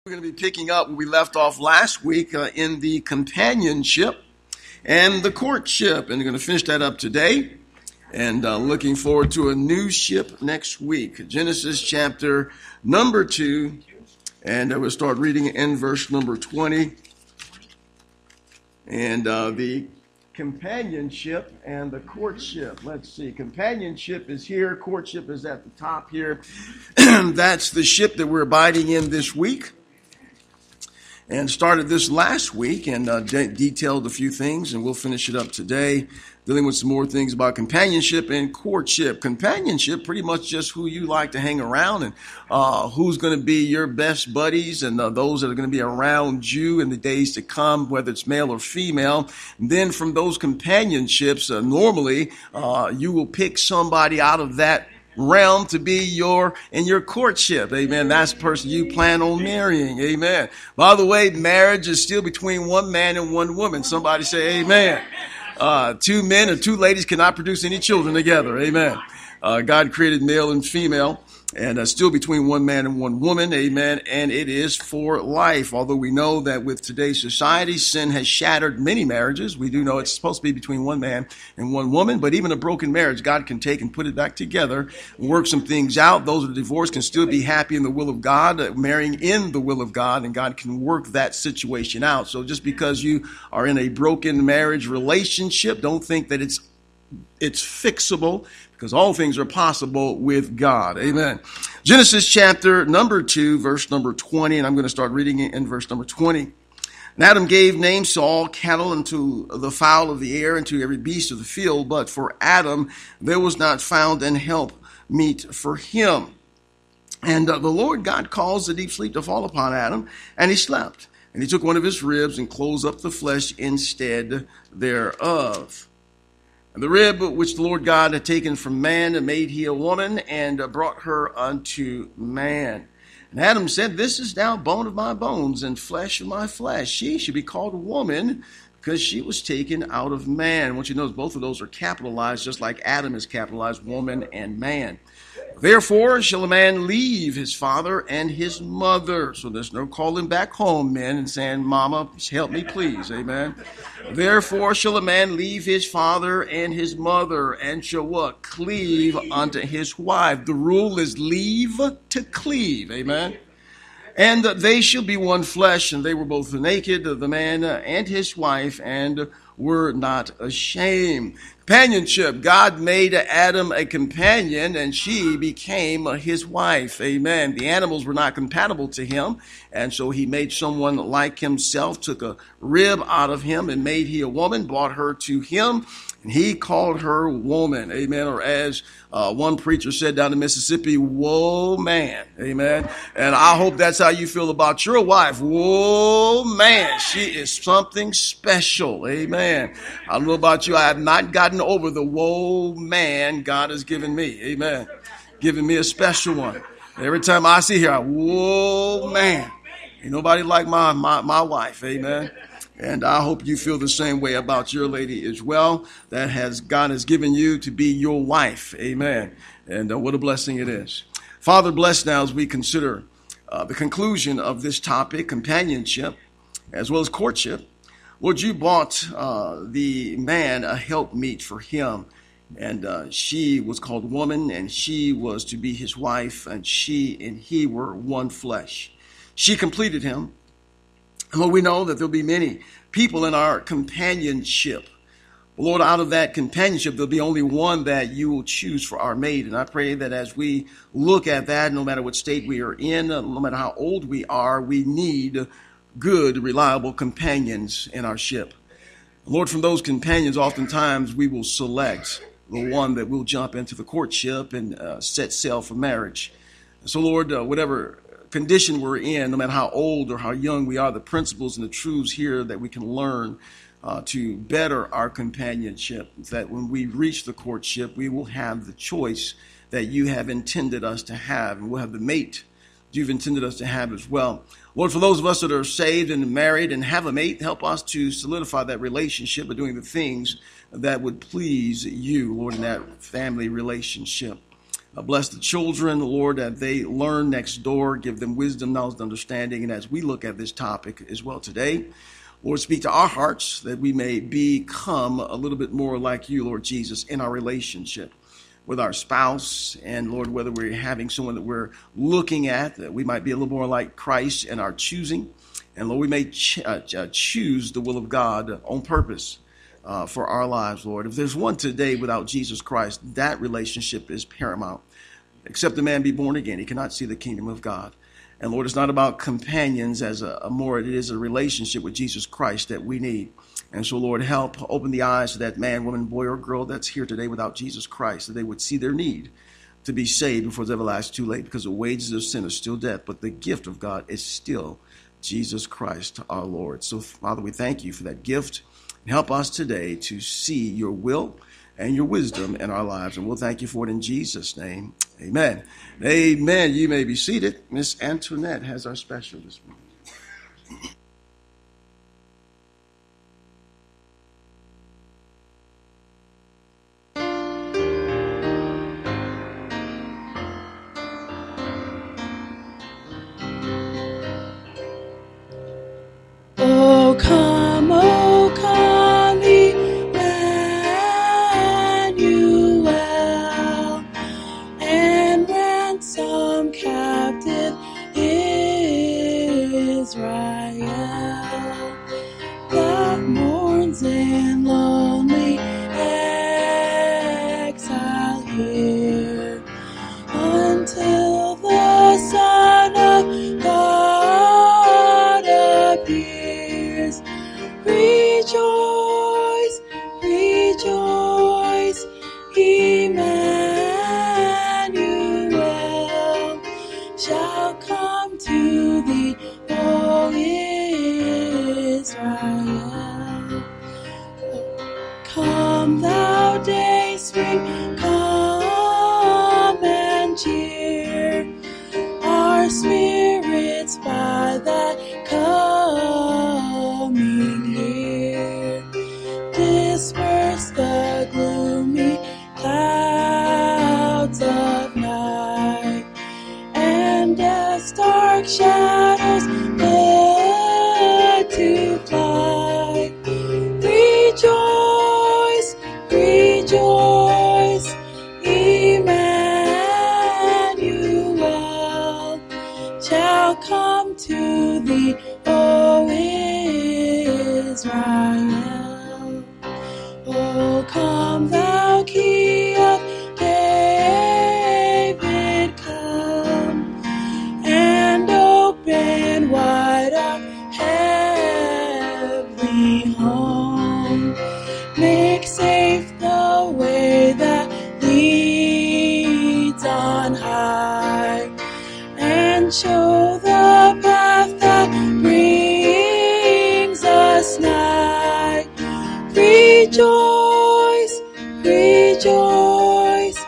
We're going to be picking up where we left off last week in the companionship and the courtship. And we're going to finish that up today and looking forward to a new ship next week. Genesis chapter number 2. And we'll start reading in verse number 20. And the companionship and the courtship. Let's see. Companionship is here. Courtship is at the top here. That's the ship that we're abiding in this week. And started this last week and detailed a few things, and we'll finish it up today, dealing with some more things about companionship and courtship. Companionship, pretty much just who you like to hang around and who's going to be your best buddies and those that are going to be around you in the days to come, whether it's male or female. And then from those companionships, normally you will pick somebody out of that realm to be in your courtship. Amen. That's the person you plan on marrying. Amen. By the way, marriage is still between one man and one woman. Somebody say amen. Two men or two ladies cannot produce any children together. Amen. God created male and female, and still between one man and one woman. Amen. And it is for life. Although we know that with today's society, sin has shattered many marriages. We do know it's supposed to be between one man and one woman. But even a broken marriage, God can take and put it back together, work some things out. Those that are divorced can still be happy in the will of God, marrying in the will of God, and God can work that situation out. So just because you are in a broken marriage relationship, don't think that it's fixable, because all things are possible with God. Amen. Genesis chapter number 2, verse number 20, and I'm going to start reading it in verse number 20. And Adam gave names to all cattle and to the fowl of the air and to every beast of the field, but for Adam there was not found an help meet for him. And the Lord God caused a deep sleep to fall upon Adam, and he slept. And he took one of his ribs and closed up the flesh instead thereof. And the rib which the Lord God had taken from man made he a woman, and brought her unto man. And Adam said, This is now bone of my bones and flesh of my flesh. She should be called woman, because she was taken out of man. What you know is both of those are capitalized, just like Adam is capitalized, woman and man. Therefore shall a man leave his father and his mother. So there's no calling back home, men, and saying, Mama, help me please. Amen. Therefore shall a man leave his father and his mother, and shall what? Cleave unto his wife. The rule is leave to cleave. Amen. And they shall be one flesh, and they were both naked, the man and his wife, and were not ashamed. Companionship. God made Adam a companion, and she became his wife. Amen. The animals were not compatible to him, and so he made someone like himself, took a rib out of him, and made he a woman, brought her to him, and he called her woman. Amen. Or as one preacher said down in Mississippi, whoa, man. Amen. And I hope that's how you feel about your wife. Whoa, man. She is something special. Amen. I don't know about you. I have not gotten over the whoa, man God has given me. Amen. Giving me a special one. Every time I see her, whoa, man. Ain't nobody like my wife. Amen. And I hope you feel the same way about your lady as well, that God has given you to be your wife. Amen. And what a blessing it is. Father, bless now as we consider the conclusion of this topic, companionship, as well as courtship. Lord, you bought the man a helpmeet for him, and she was called woman, and she was to be his wife, and she and he were one flesh. She completed him. Well, we know that there'll be many people in our companionship. Lord, out of that companionship, there'll be only one that you will choose for our mate. And I pray that as we look at that, no matter what state we are in, no matter how old we are, we need good, reliable companions in our ship. Lord, from those companions, oftentimes we will select the one that will jump into the courtship and set sail for marriage. So, Lord, whatever condition we're in, no matter how old or how young we are, the principles and the truths here that we can learn to better our companionship, that when we reach the courtship, we will have the choice that you have intended us to have, and we'll have the mate you've intended us to have as well. Lord, for those of us that are saved and married and have a mate, help us to solidify that relationship by doing the things that would please you, Lord, in that family relationship. Bless the children, Lord, that they learn next door. Give them wisdom, knowledge, and understanding. And as we look at this topic as well today, Lord, speak to our hearts that we may become a little bit more like you, Lord Jesus, in our relationship with our spouse. And Lord, whether we're having someone that we're looking at, that we might be a little more like Christ in our choosing. And Lord, we may choose the will of God on purpose for our lives, Lord. If there's one today without Jesus Christ, that relationship is paramount. Except a man be born again, he cannot see the kingdom of God. And Lord, it's not about companions as it is a relationship with Jesus Christ that we need. And so, Lord, help open the eyes of that man, woman, boy, or girl that's here today without Jesus Christ, that they would see their need to be saved before it's everlasting too late, because the wages of sin is still death, but the gift of God is still Jesus Christ our Lord. So, Father, we thank you for that gift. Help us today to see your will and your wisdom in our lives. And we'll thank you for it in Jesus' name. Amen. Amen. You may be seated. Miss Antoinette has our special this morning. Oh, come, Emmanuel, and ransom captive Israel that mourns in lonely exile here until the Son of God appears. Rejoice, rejoice, Emmanuel shall come to thee, O Israel. Come thou day spring, come and cheer our spirits by thy coming here. Disperse the gloomy clouds of night, and as dark shadows put to flight. Rejoice, rejoice, Emmanuel shall come to thee, O Israel. O come thou Key of David, come and open wide our heavenly home. Make safe the way that leads on high, and show the path that brings us nigh. Rejoice, rejoice,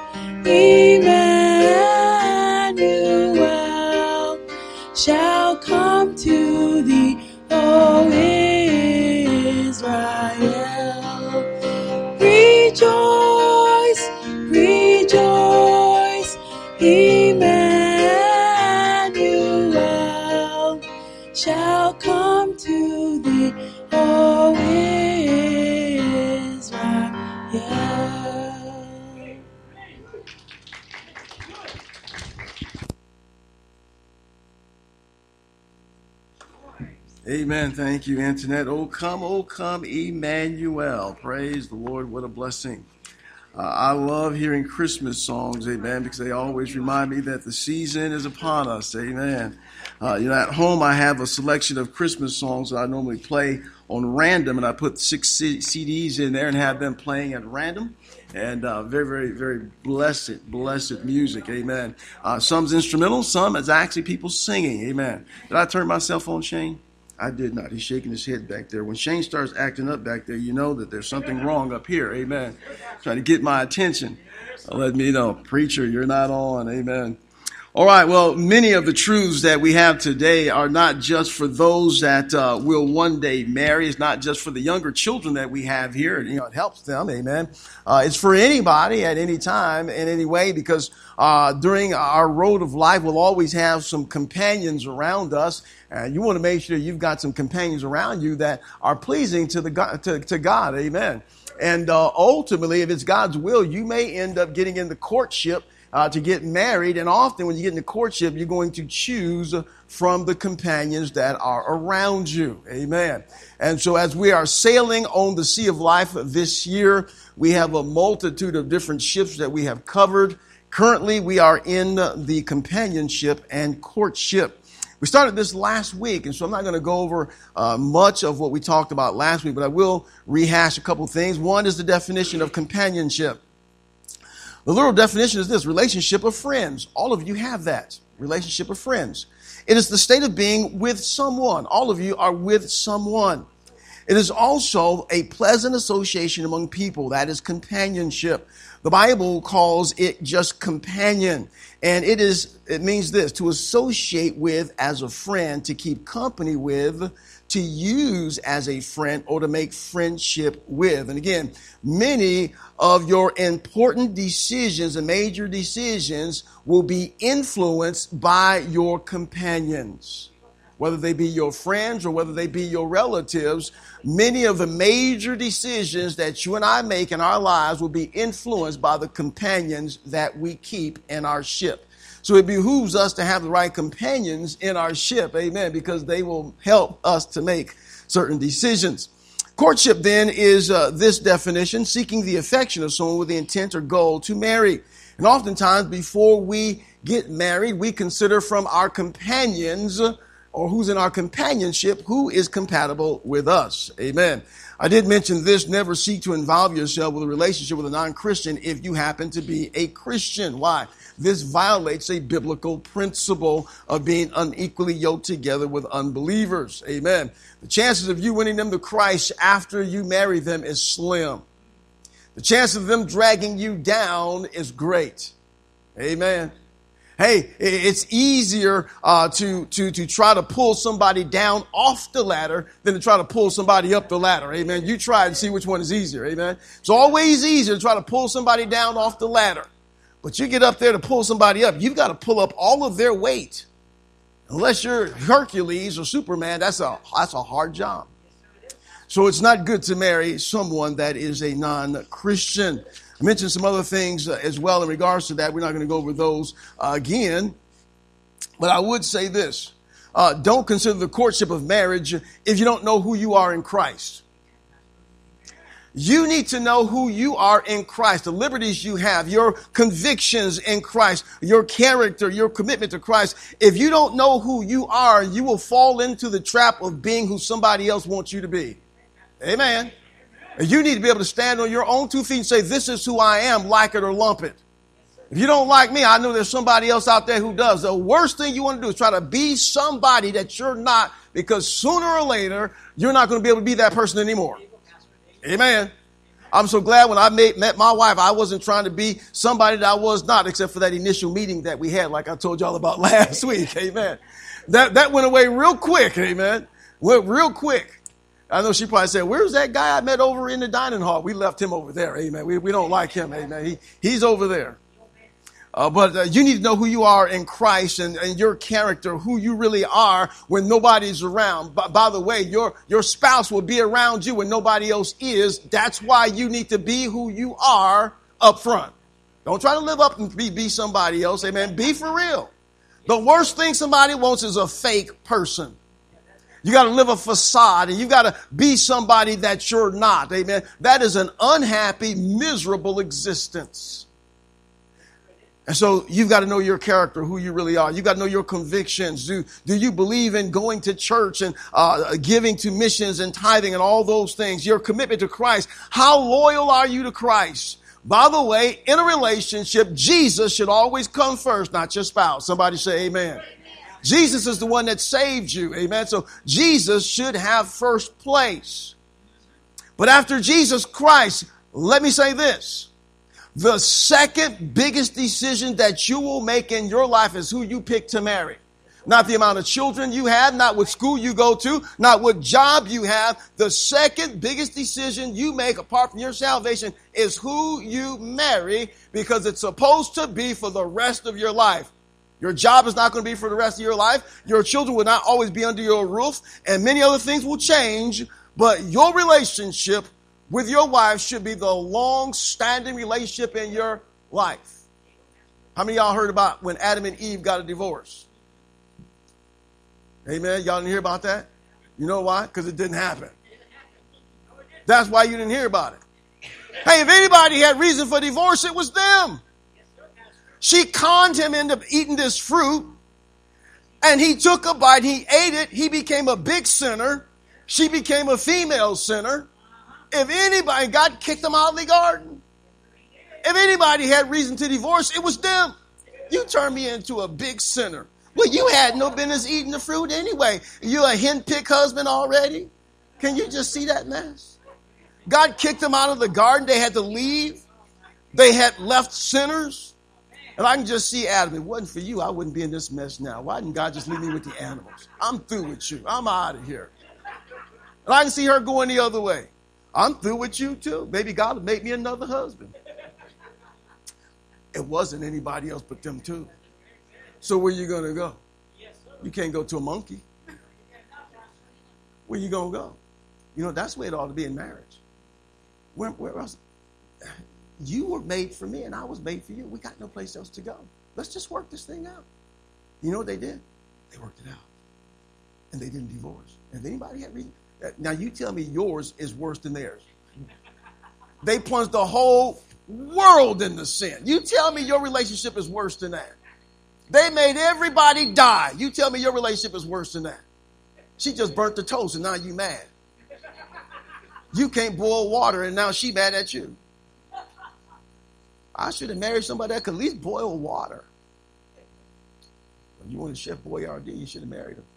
Emmanuel shall come to thee, O Israel. Rejoice, rejoice, Emmanuel shall come to thee, O Israel. Amen. Thank you, Antoinette. Oh, come, Emmanuel. Praise the Lord. What a blessing. I love hearing Christmas songs, amen, because they always remind me that the season is upon us, amen. At home I have a selection of Christmas songs that I normally play on random, and I put 6 CDs in there and have them playing at random. And very, very, very blessed music, amen. Some's instrumental, some is actually people singing, amen. Did I turn myself on, Shane? I did not. He's shaking his head back there. When Shane starts acting up back there, you know that there's something wrong up here. Amen. Trying to get my attention. Let me know. Preacher, you're not on. Amen. All right, well, many of the truths that we have today are not just for those that will one day marry. It's not just for the younger children that we have here. You know, it helps them, amen. It's for anybody at any time in any way, because during our road of life, we'll always have some companions around us. And you want to make sure you've got some companions around you that are pleasing to God, amen. And ultimately, if it's God's will, you may end up getting into courtship to get married. And often when you get into courtship, you're going to choose from the companions that are around you. Amen. And so as we are sailing on the sea of life this year, we have a multitude of different ships that we have covered. Currently, we are in the companionship and courtship. We started this last week, and so I'm not going to go over much of what we talked about last week, but I will rehash a couple things. One is the definition of companionship. The literal definition is this: relationship of friends. All of you have that. Relationship of friends. It is the state of being with someone. All of you are with someone. It is also a pleasant association among people. That is companionship. The Bible calls it just companion. And it means this: to associate with as a friend, to keep company with, to use as a friend, or to make friendship with. And again, many of your important decisions and major decisions will be influenced by your companions. Whether they be your friends or whether they be your relatives, many of the major decisions that you and I make in our lives will be influenced by the companions that we keep in our ship. So it behooves us to have the right companions in our ship, amen, because they will help us to make certain decisions. Courtship then is this definition: seeking the affection of someone with the intent or goal to marry. And oftentimes before we get married, we consider from our companions, or who's in our companionship, who is compatible with us. Amen. I did mention this: never seek to involve yourself with a relationship with a non-Christian if you happen to be a Christian. Why? This violates a biblical principle of being unequally yoked together with unbelievers. Amen. The chances of you winning them to Christ after you marry them is slim. The chance of them dragging you down is great. Amen. Hey, it's easier to try to pull somebody down off the ladder than to try to pull somebody up the ladder. Amen. You try and see which one is easier. Amen. It's always easier to try to pull somebody down off the ladder. But you get up there to pull somebody up, you've got to pull up all of their weight. Unless you're Hercules or Superman, that's a hard job. So it's not good to marry someone that is a non-Christian. I mentioned some other things as well in regards to that. We're not going to go over those again. But I would say this: don't consider the courtship of marriage if you don't know who you are in Christ. You need to know who you are in Christ, the liberties you have, your convictions in Christ, your character, your commitment to Christ. If you don't know who you are, you will fall into the trap of being who somebody else wants you to be. Amen. You need to be able to stand on your own 2 feet and say, this is who I am, like it or lump it. If you don't like me, I know there's somebody else out there who does. The worst thing you want to do is try to be somebody that you're not, because sooner or later, you're not going to be able to be that person anymore. Amen. I'm so glad when I met my wife, I wasn't trying to be somebody that I was not, except for that initial meeting that we had, like I told y'all about last week. Amen. That went away real quick. Amen. Went real quick. I know she probably said, where's that guy I met over in the dining hall? We left him over there. Amen. We don't like him. Amen. He's over there. But you need to know who you are in Christ and your character, who you really are when nobody's around. By the way, your spouse will be around you when nobody else is. That's why you need to be who you are up front. Don't try to live up and be somebody else. Amen. Be for real. The worst thing somebody wants is a fake person. You got to live a facade, and you got to be somebody that you're not. Amen. That is an unhappy, miserable existence. And so you've got to know your character, who you really are. You've got to know your convictions. Do you believe in going to church and giving to missions and tithing and all those things? Your commitment to Christ. How loyal are you to Christ? By the way, in a relationship, Jesus should always come first, not your spouse. Somebody say amen. Jesus is the one that saved you. Amen. So Jesus should have first place. But after Jesus Christ, let me say this. The second biggest decision that you will make in your life is who you pick to marry. Not the amount of children you have, not what school you go to, not what job you have. The second biggest decision you make apart from your salvation is who you marry, because it's supposed to be for the rest of your life. Your job is not going to be for the rest of your life. Your children will not always be under your roof, and many other things will change, but your relationship with your wife should be the long-standing relationship in your life. How many of y'all heard about when Adam and Eve got a divorce? Amen. Y'all didn't hear about that? You know why? Because it didn't happen. That's why you didn't hear about it. Hey, if anybody had reason for divorce, it was them. She conned him into eating this fruit, and he took a bite, he ate it, he became a big sinner. She became a female sinner. If anybody, God kicked them out of the garden. If anybody had reason to divorce, it was them. You turned me into a big sinner. Well, you had no business eating the fruit anyway. You a henpick husband already? Can you just see that mess? God kicked them out of the garden. They had to leave. They had left sinners. And I can just see Adam. If it wasn't for you, I wouldn't be in this mess now. Why didn't God just leave me with the animals? I'm through with you. I'm out of here. And I can see her going the other way. I'm through with you too. Maybe God will make me another husband. It wasn't anybody else but them two. So where you going to go? You can't go to a monkey. Where you going to go? You know, that's where it ought to be in marriage. Where else? You were made for me and I was made for you. We got no place else to go. Let's just work this thing out. You know what they did? They worked it out. And they didn't divorce. And if anybody had reason, now you tell me yours is worse than theirs. They plunged the whole world into sin. You tell me your relationship is worse than that. They made everybody die. You tell me your relationship is worse than that. She just burnt the toast and now you mad. You can't boil water and now she mad at you. I should have married somebody that could at least boil water. When you wanted Chef Boyardee, you should have married him.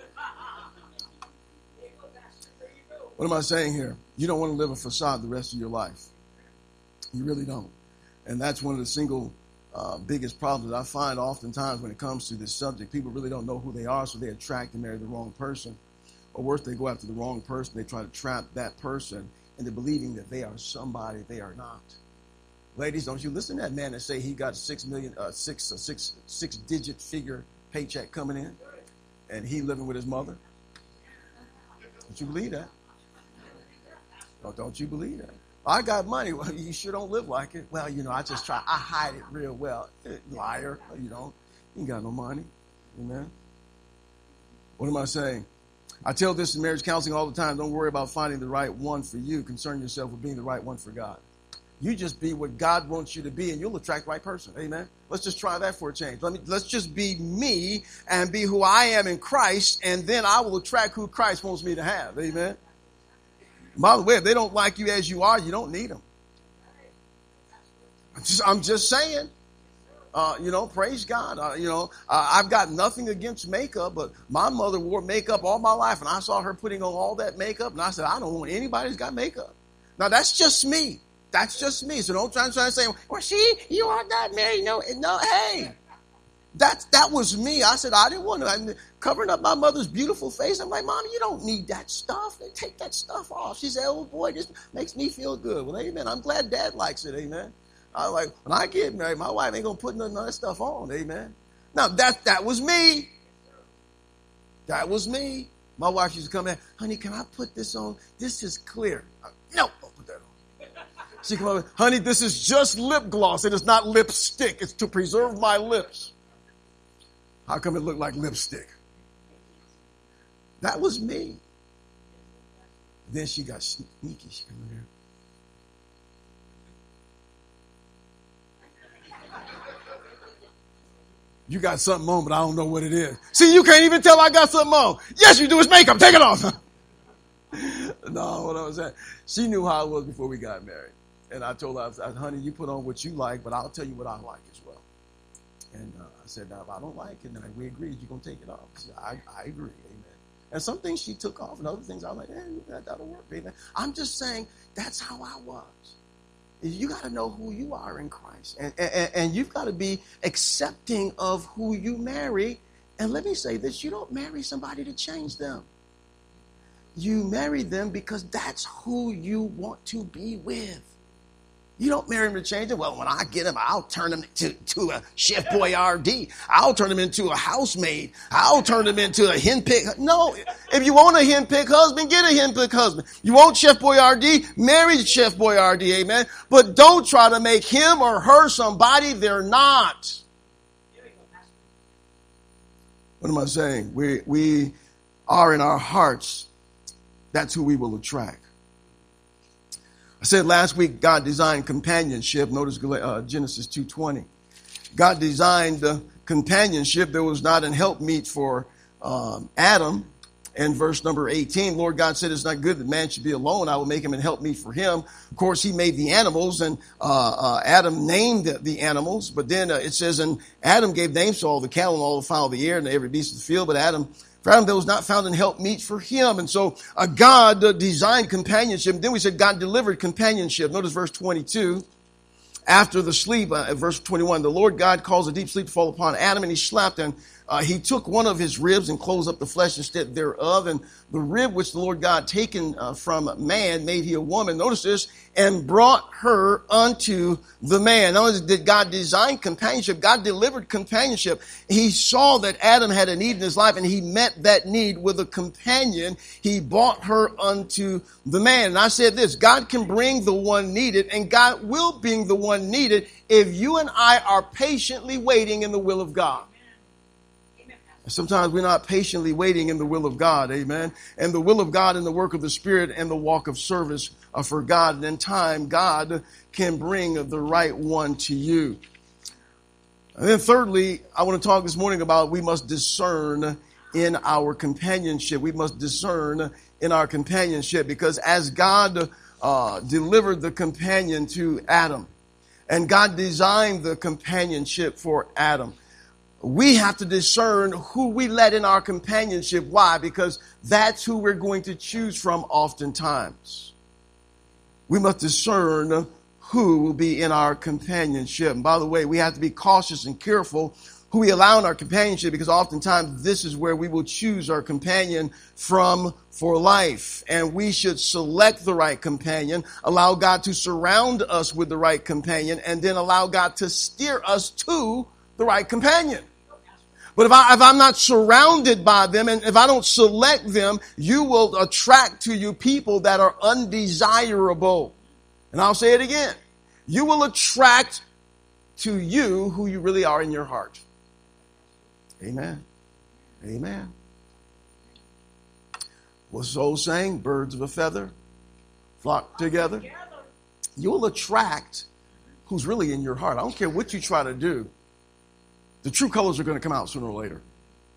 What am I saying here? You don't want to live a facade the rest of your life. You really don't. And that's one of the single biggest problems that I find oftentimes when it comes to this subject. People really don't know who they are, so they attract and marry the wrong person. Or worse, they go after the wrong person. They try to trap that person into believing that they are somebody they are not. Ladies, don't you listen to that man that say he got six-digit figure paycheck coming in, and he living with his mother. Don't you believe that? Oh, don't you believe that? I got money. Well, you sure don't live like it. Well, you know, I just try. I hide it real well. Liar. You know, you ain't got no money. Amen. What am I saying? I tell this in marriage counseling all the time. Don't worry about finding the right one for you. Concern yourself with being the right one for God. You just be what God wants you to be, and you'll attract the right person. Amen. Let's just try that for a change. Let's just be me and be who I am in Christ, and then I will attract who Christ wants me to have. Amen. By the way, if they don't like you as you are, you don't need them. I'm just saying. Praise God. I've got nothing against makeup, but my mother wore makeup all my life, and I saw her putting on all that makeup, and I said, I don't want anybody who's got makeup. Now, that's just me. That's just me. So don't try to say, well, you are not married. No, hey. That was me. I said, I didn't want to. I'm covering up my mother's beautiful face. I'm like, Mom, you don't need that stuff. Take that stuff off. She said, oh, boy, this makes me feel good. Well, amen. I'm glad Dad likes it. Amen. I like, when I get married, my wife ain't going to put none of that stuff on. Amen. Now, that was me. That was me. My wife used to come in, honey, can I put this on? This is clear. No, don't put that on. She come over, honey, this is just lip gloss. It is not lipstick. It's to preserve my lips. How come it looked like lipstick? That was me. Then she got sneaky. She came in here. You got something on, but I don't know what it is. See, you can't even tell I got something on. Yes, you do. It's makeup. Take it off. No, what I was saying. She knew how it was before we got married. And I told her, I said, honey, you put on what you like, but I'll tell you what I like as well. And I said, now, if I don't like it, then we agreed you're going to take it off. She said, I agree. Amen. And some things she took off, and other things I was like, that'll work. Amen. I'm just saying that's how I was. You got to know who you are in Christ. And you've got to be accepting of who you marry. And let me say this, you don't marry somebody to change them. You marry them because that's who you want to be with. You don't marry him to change him. Well, when I get him, I'll turn him to a Chef Boyardee. I'll turn him into a housemaid. I'll turn him into a henpick. No, if you want a henpick husband, get a henpick husband. You want Chef Boyardee, marry Chef Boyardee, amen. But don't try to make him or her somebody they're not. What am I saying? We are in our hearts. That's who we will attract. I said last week, God designed companionship. Notice Genesis 2:20. God designed companionship. There was not an helpmeet for Adam. And verse number 18, Lord God said, it's not good that man should be alone. I will make him an helpmeet for him. Of course, he made the animals, and Adam named the animals. But then it says, and Adam gave names to all the cattle and all the fowl of the air and every beast of the field. But for Adam, there was not found an helpmeet for him. And so God designed companionship. And then we said God delivered companionship. Notice verse 22. After the sleep, verse 21, the Lord God caused a deep sleep to fall upon Adam, and he slept, and he took one of his ribs and closed up the flesh instead thereof. And the rib which the Lord God taken from man made he a woman. Notice this, and brought her unto the man. Not only did God design companionship, God delivered companionship. He saw that Adam had a need in his life, and he met that need with a companion. He brought her unto the man. And I said this, God can bring the one needed, and God will bring the one needed if you and I are patiently waiting in the will of God. Sometimes we're not patiently waiting in the will of God, amen. And the will of God and the work of the Spirit and the walk of service for God. And in time, God can bring the right one to you. And then thirdly, I want to talk this morning about we must discern in our companionship. We must discern in our companionship, because as God delivered the companion to Adam, and God designed the companionship for Adam, we have to discern who we let in our companionship. Why? Because that's who we're going to choose from oftentimes. We must discern who will be in our companionship. And by the way, we have to be cautious and careful who we allow in our companionship, because oftentimes this is where we will choose our companion from for life. And we should select the right companion, allow God to surround us with the right companion, and then allow God to steer us to the right companion. But if I'm not surrounded by them, and if I don't select them, you will attract to you people that are undesirable. And I'll say it again. You will attract to you who you really are in your heart. Amen. Amen. What's the old saying? Birds of a feather flock together. You will attract who's really in your heart. I don't care what you try to do. The true colors are going to come out sooner or later.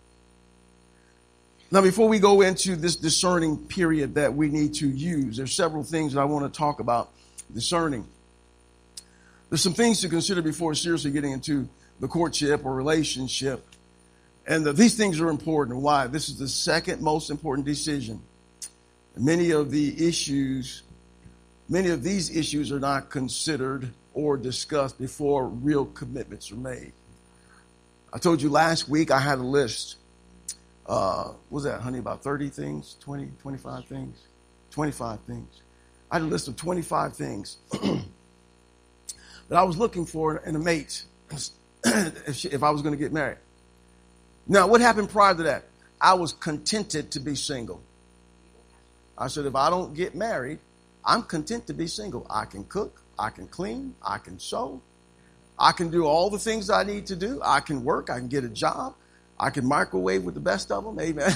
Now, before we go into this discerning period that we need to use, there's several things that I want to talk about discerning. There's some things to consider before seriously getting into the courtship or relationship. And these things are important. Why? This is the second most important decision. Many of these issues are not considered or discussed before real commitments are made. I told you last week I had a list. What was that, honey? About 30 things? 20, 25 things? 25 things. I had a list of 25 things that I was looking for in a mate if I was going to get married. Now, what happened prior to that? I was contented to be single. I said, if I don't get married, I'm content to be single. I can cook, I can clean, I can sew. I can do all the things I need to do. I can work. I can get a job. I can microwave with the best of them. Amen.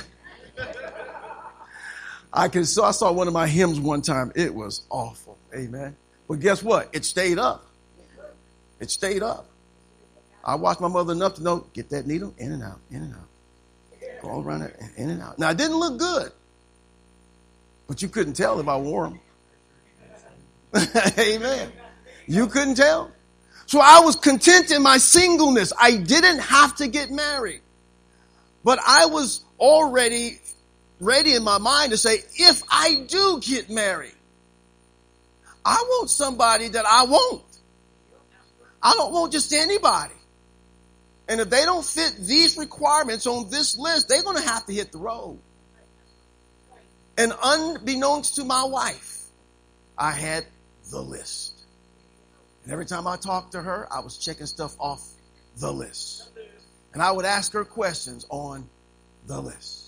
I saw one of my hymns one time. It was awful. Amen. But guess what? It stayed up. It stayed up. I watched my mother enough to know, get that needle in and out, in and out. Go all around it, in and out. Now, it didn't look good, but you couldn't tell if I wore them. Amen. You couldn't tell. So I was content in my singleness. I didn't have to get married. But I was already ready in my mind to say, if I do get married, I want somebody that I want. I don't want just anybody. And if they don't fit these requirements on this list, they're going to have to hit the road. And unbeknownst to my wife, I had the list. And every time I talked to her, I was checking stuff off the list. And I would ask her questions on the list.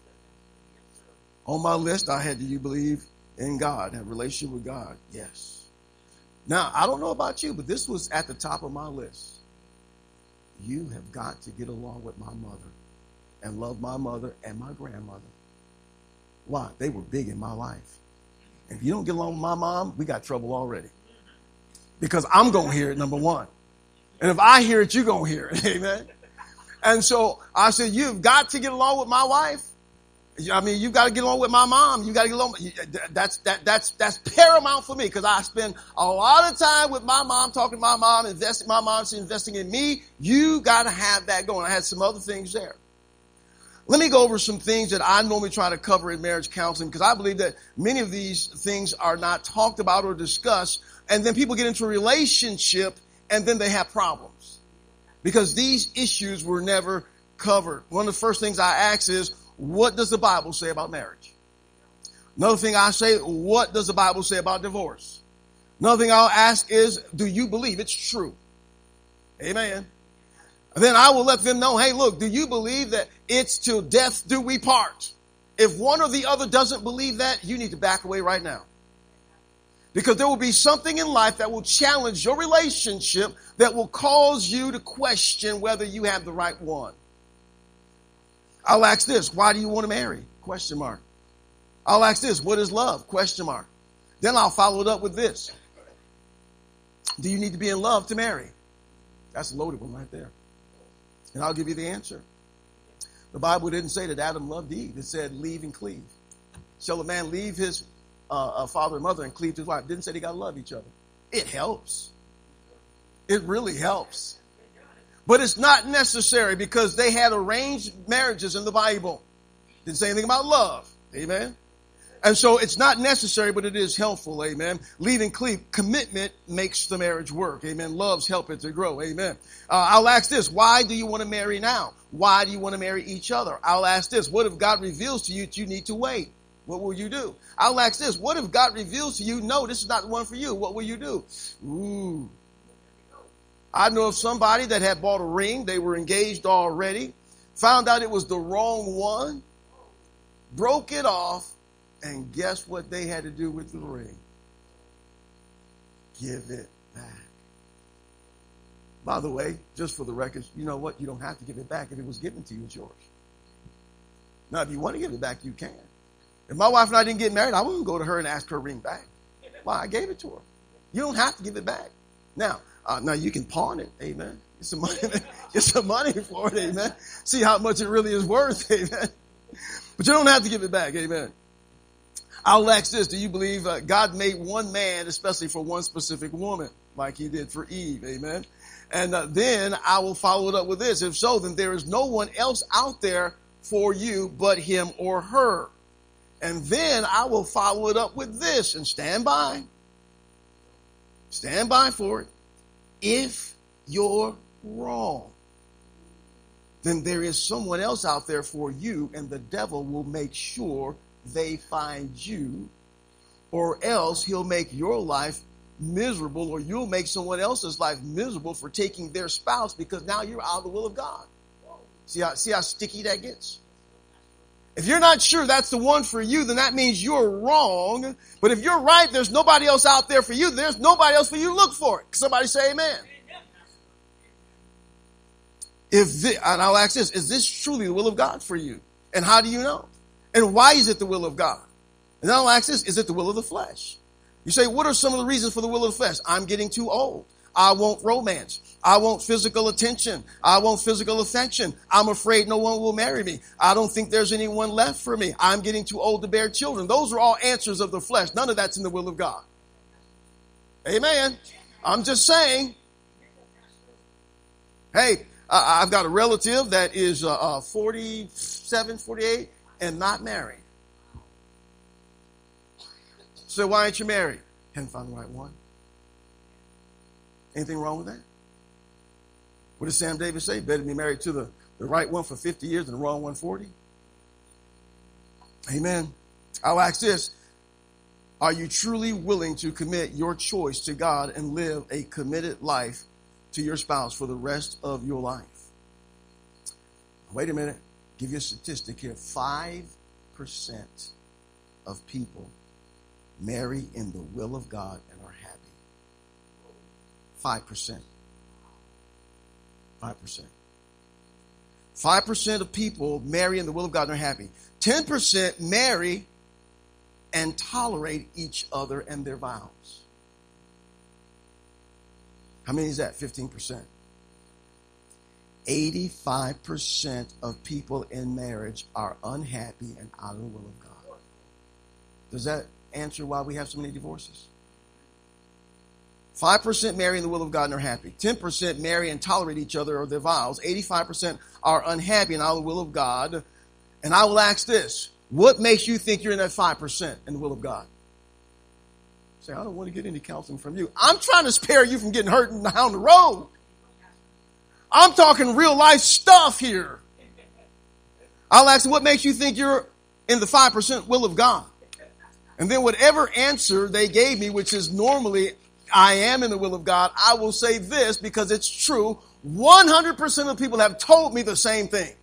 On my list, I had, do you believe in God, have a relationship with God? Yes. Now, I don't know about you, but this was at the top of my list. You have got to get along with my mother and love my mother and my grandmother. Why? They were big in my life. If you don't get along with my mom, we got trouble already. Because I'm going to hear it, number one. And if I hear it, you're going to hear it. Amen. And so I said, you've got to get along with my wife. I mean, you've got to get along with my mom. You got to get along. That's paramount for me because I spend a lot of time with my mom, talking to my mom, my mom's investing in me. You got to have that going. I had some other things there. Let me go over some things that I normally try to cover in marriage counseling because I believe that many of these things are not talked about or discussed. And then people get into a relationship and then they have problems because these issues were never covered. One of the first things I ask is, what does the Bible say about marriage? Another thing I say, what does the Bible say about divorce? Another thing I'll ask is, do you believe it's true? Amen. And then I will let them know, hey, look, do you believe that it's till death do we part? If one or the other doesn't believe that, you need to back away right now. Because there will be something in life that will challenge your relationship that will cause you to question whether you have the right one. I'll ask this, why do you want to marry? Question mark. I'll ask this, what is love? Question mark. Then I'll follow it up with this. Do you need to be in love to marry? That's a loaded one right there. And I'll give you the answer. The Bible didn't say that Adam loved Eve. It said leave and cleave. Shall a man leave his father and mother and cleave to his wife? It didn't say they got to love each other. It helps. It really helps. But it's not necessary because they had arranged marriages in the Bible. Didn't say anything about love. Amen. And so it's not necessary, but it is helpful. Amen. Leave and cleave. Commitment makes the marriage work. Amen. Loves help it to grow. Amen. I'll ask this. Why do you want to marry now? Why do you want to marry each other? I'll ask this. What if God reveals to you that you need to wait? What will you do? I'll ask this. What if God reveals to you, no, this is not the one for you? What will you do? Ooh. I know of somebody that had bought a ring. They were engaged already. Found out it was the wrong one. Broke it off. And guess what they had to do with the ring? Give it back. By the way, just for the record, you know what? You don't have to give it back. If it was given to you, it's yours. Now, if you want to give it back, you can. If my wife and I didn't get married, I wouldn't go to her and ask her ring back. Why? I gave it to her. You don't have to give it back. Now you can pawn it. Amen. Get some money for it. Amen. See how much it really is worth. Amen. But you don't have to give it back. Amen. I'll ask this. Do you believe God made one man, especially for one specific woman, like he did for Eve? Amen. And then I will follow it up with this. If so, then there is no one else out there for you but him or her. And then I will follow it up with this and stand by. Stand by for it. If you're wrong, then there is someone else out there for you, and the devil will make sure they find you, or else he'll make your life miserable, or you'll make someone else's life miserable for taking their spouse because now you're out of the will of God. See how sticky that gets? If you're not sure that's the one for you, then that means you're wrong. But if you're right, there's nobody else out there for you. There's nobody else for you to look for it. Somebody say amen. And I'll ask this, is this truly the will of God for you? And how do you know? And why is it the will of God? And then I'll ask this, is it the will of the flesh? You say, what are some of the reasons for the will of the flesh? I'm getting too old. I want romance. I want physical attention. I want physical affection. I'm afraid no one will marry me. I don't think there's anyone left for me. I'm getting too old to bear children. Those are all answers of the flesh. None of that's in the will of God. Amen. I'm just saying. Hey, I've got a relative that is 47, 48 and not married. So why aren't you married? Haven't found the right one. Anything wrong with that? What does Sam Davis say? Better be married to the right one for 50 years than the wrong one 40? Amen. I'll ask this. Are you truly willing to commit your choice to God and live a committed life to your spouse for the rest of your life? Wait a minute. Give you a statistic here. 5% of people marry in the will of God and are happy. 5%. 5%. 5% of people marry in the will of God and are happy. 10% marry and tolerate each other and their vows. How many is that? 15%. 85% of people in marriage are unhappy and out of the will of God. Does that answer why we have so many divorces? 5% marry in the will of God and are happy. 10% marry and tolerate each other or their vows. 85% are unhappy and out of the will of God. And I will ask this. What makes you think you're in that 5% in the will of God? Say, I don't want to get any counseling from you. I'm trying to spare you from getting hurt down the road. I'm talking real life stuff here. I'll ask you, what makes you think you're in the 5% will of God? And then whatever answer they gave me, which is normally I am in the will of God, I will say this because it's true. 100% of people have told me the same thing.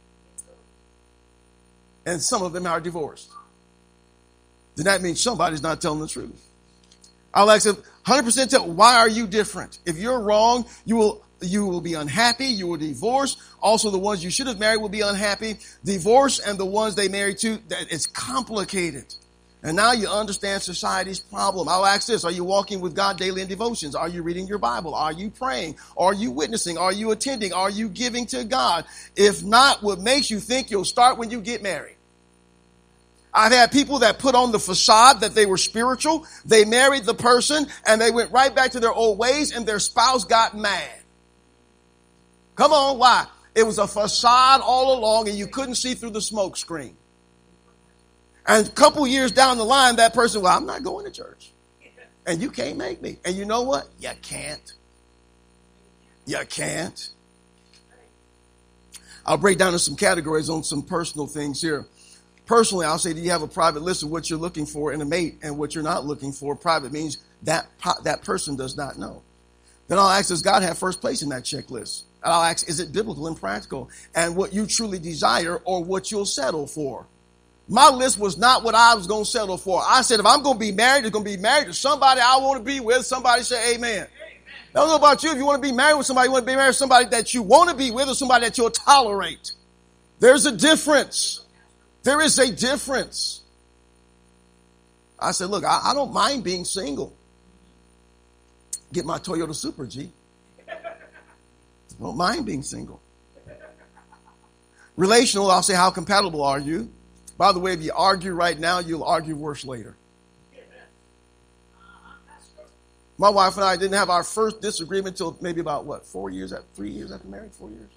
And some of them are divorced. Then that means somebody's not telling the truth. I'll ask them, 100% tell, why are you different? If you're wrong, you will be unhappy. You will divorce. Also, the ones you should have married will be unhappy. Divorce and the ones they married to, that it's complicated. And now you understand society's problem. I'll ask this. Are you walking with God daily in devotions? Are you reading your Bible? Are you praying? Are you witnessing? Are you attending? Are you giving to God? If not, what makes you think you'll start when you get married? I've had people that put on the facade that they were spiritual. They married the person and they went right back to their old ways and their spouse got mad. Come on, why? It was a facade all along and you couldn't see through the smoke screen. And a couple years down the line, that person, well, I'm not going to church. And you can't make me. And you know what? You can't. You can't. I'll break down into some categories on some personal things here. Personally, I'll say, do you have a private list of what you're looking for in a mate and what you're not looking for? Private means that person does not know. Then I'll ask, does God have first place in that checklist? And I'll ask, is it biblical and practical? And what you truly desire or what you'll settle for? My list was not what I was going to settle for. I said, if I'm going to be married, it's going to be married to somebody I want to be with. Somebody say amen. I don't know about you. If you want to be married with somebody, you want to be married with somebody that you want to be with or somebody that you'll tolerate. There's a difference. There is a difference. I said, look, I don't mind being single. Get my Toyota Super G. I don't mind being single. Relational, I'll say, how compatible are you? By the way, if you argue right now, you'll argue worse later. My wife and I didn't have our first disagreement until maybe about, 3 years after marriage, 4 years?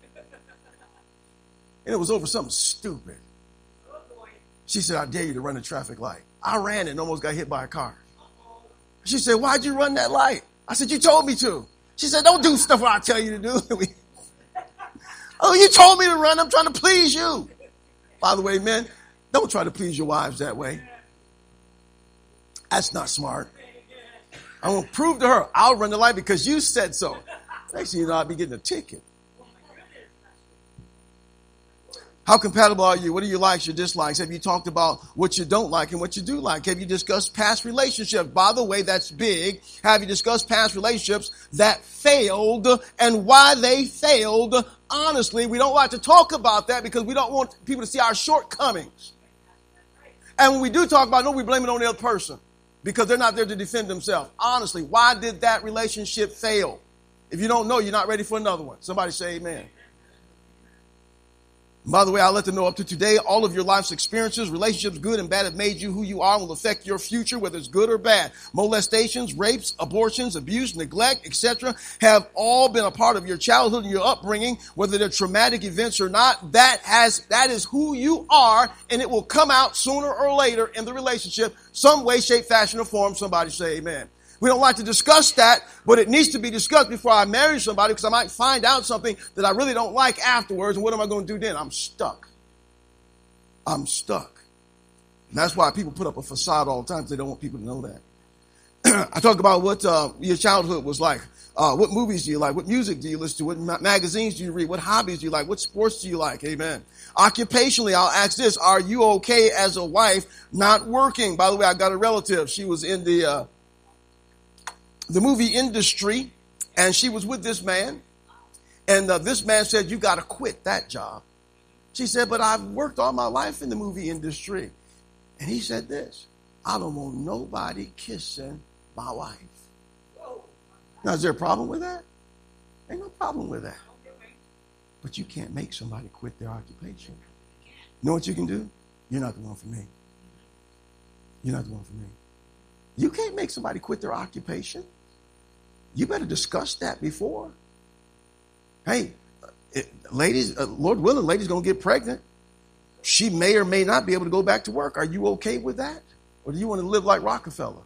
And it was over something stupid. She said, I dare you to run a traffic light. I ran it and almost got hit by a car. She said, why'd you run that light? I said, you told me to. She said, don't do stuff what I tell you to do. Oh, you told me to run. I'm trying to please you. By the way, men, don't try to please your wives that way. That's not smart. I'm going to prove to her, I'll run the light because you said so. Next thing you know, I'll be getting a ticket. How compatible are you? What are your likes, your dislikes? Have you talked about what you don't like and what you do like? Have you discussed past relationships? By the way, that's big. Have you discussed past relationships that failed and why they failed? Honestly, we don't like to talk about that because we don't want people to see our shortcomings. And when we do talk about it, we blame it on the other person because they're not there to defend themselves. Honestly, why did that relationship fail? If you don't know, you're not ready for another one. Somebody say amen. By the way, I'll let them know up to today, all of your life's experiences, relationships, good and bad, have made you who you are and will affect your future, whether it's good or bad. Molestations, rapes, abortions, abuse, neglect, etc. have all been a part of your childhood and your upbringing, whether they're traumatic events or not. That is who you are, and it will come out sooner or later in the relationship, some way, shape, fashion, or form. Somebody say amen. We don't like to discuss that, but it needs to be discussed before I marry somebody because I might find out something that I really don't like afterwards. And what am I going to do then? I'm stuck. I'm stuck. And that's why people put up a facade all the time because they don't want people to know that. I talk about what your childhood was like. What movies do you like? What music do you listen to? What magazines do you read? What hobbies do you like? What sports do you like? Amen. Occupationally, I'll ask this. Are you okay as a wife not working? By the way, I got a relative. She was in the movie industry, and she was with this man. And this man said, you got to quit that job. She said, but I've worked all my life in the movie industry. And he said this, I don't want nobody kissing my wife. Now, is there a problem with that? Ain't no problem with that. But you can't make somebody quit their occupation. You know what you can do? You're not the one for me. You're not the one for me. You can't make somebody quit their occupation. You better discuss that before. Hey, ladies, Lord willing, ladies going to get pregnant. She may or may not be able to go back to work. Are you okay with that? Or do you want to live like Rockefeller?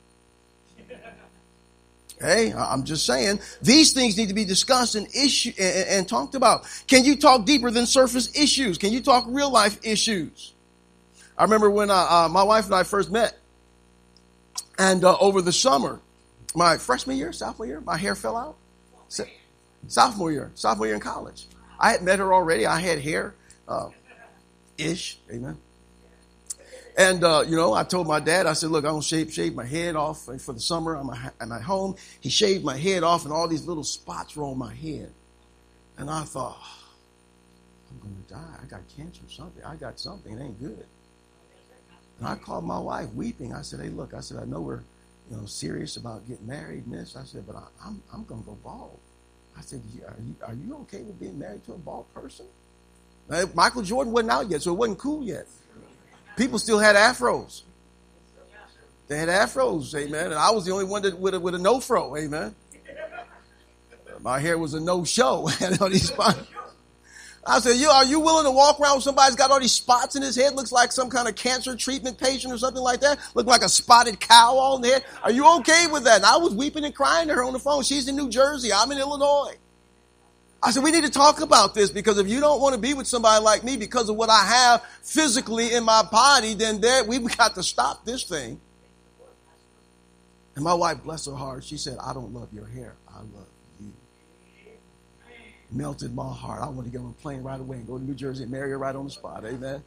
Hey, I'm just saying, these things need to be discussed and talked about. Can you talk deeper than surface issues? Can you talk real life issues? I remember when my wife and I first met, and over the summer, my freshman year, sophomore year, my hair fell out. Sophomore year in college. I had met her already. I had hair, ish, amen. And, I told my dad, I said, look, I'm going to shave my head off for the summer. I'm at home. He shaved my head off and all these little spots were on my head. And I thought, I'm going to die. I got cancer or something. I got something. It ain't good. And I called my wife weeping. I said, hey, look, I said, I know we're, serious about getting married and this. I said, but I'm going to go bald. I said, are you okay with being married to a bald person? Now, Michael Jordan wasn't out yet, so it wasn't cool yet. People still had afros. They had afros, amen. And I was the only one that with a no-fro, amen. My hair was a no-show. I said, are you willing to walk around with somebody who's got all these spots in his head? Looks like some kind of cancer treatment patient or something like that. Look like a spotted cow on there. Are you okay with that? And I was weeping and crying to her on the phone. She's in New Jersey. I'm in Illinois. I said, we need to talk about this because if you don't want to be with somebody like me because of what I have physically in my body, then we've got to stop this thing. And my wife, bless her heart, she said, I don't love your hair. I love you. Melted my heart. I want to get on a plane right away and go to New Jersey and marry her right on the spot. Amen.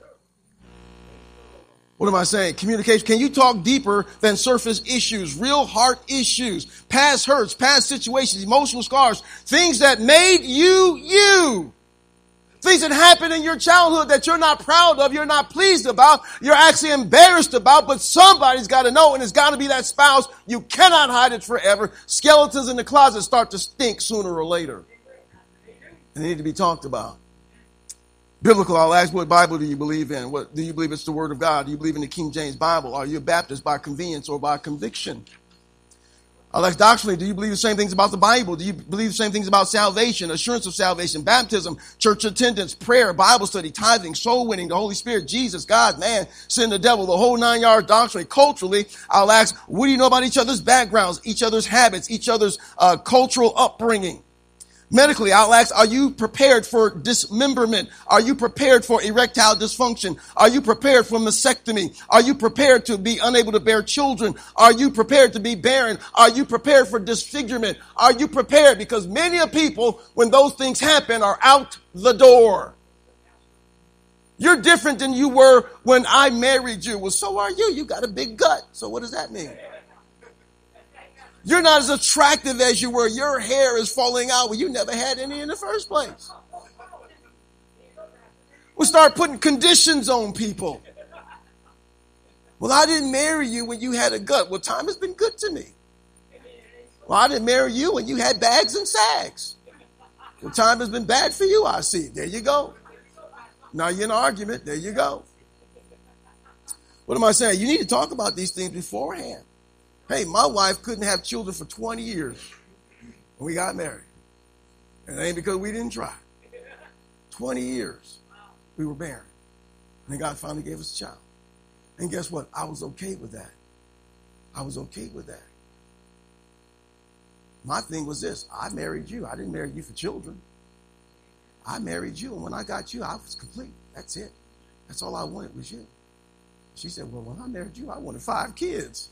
What am I saying? Communication. Can you talk deeper than surface issues, real heart issues, past hurts, past situations, emotional scars, things that made you you, things that happened in your childhood that you're not proud of, you're not pleased about, you're actually embarrassed about, but somebody's got to know, and it's got to be that spouse. You cannot hide it forever. Skeletons in the closet start to stink sooner or later. They need to be talked about. Biblical, I'll ask, what Bible do you believe in? What do you believe it's the Word of God? Do you believe in the King James Bible? Are you a Baptist by convenience or by conviction? I'll ask doctrinally, do you believe the same things about the Bible? Do you believe the same things about salvation, assurance of salvation, baptism, church attendance, prayer, Bible study, tithing, soul winning, the Holy Spirit, Jesus, God, man, sin, the devil, the whole 9 yards doctrinally? Culturally, I'll ask, what do you know about each other's backgrounds, each other's habits, each other's cultural upbringing? Medically, I'll ask, are you prepared for dismemberment? Are you prepared for erectile dysfunction? Are you prepared for mastectomy? Are you prepared to be unable to bear children? Are you prepared to be barren? Are you prepared for disfigurement? Are you prepared? Because many of people, when those things happen, are out the door. You're different than you were when I married you. Well, so are you. You got a big gut. So what does that mean? You're not as attractive as you were. Your hair is falling out. Well, you never had any in the first place. We'll start putting conditions on people. Well, I didn't marry you when you had a gut. Well, time has been good to me. Well, I didn't marry you when you had bags and sags. Well, time has been bad for you, I see. There you go. Now you're in an argument. There you go. What am I saying? You need to talk about these things beforehand. Hey, my wife couldn't have children for 20 years when we got married. And it ain't because we didn't try. 20 years we were barren. And God finally gave us a child. And guess what? I was okay with that. I was okay with that. My thing was this. I married you. I didn't marry you for children. I married you, and when I got you, I was complete. That's it. That's all I wanted was you. She said, well, when I married you, I wanted 5 kids.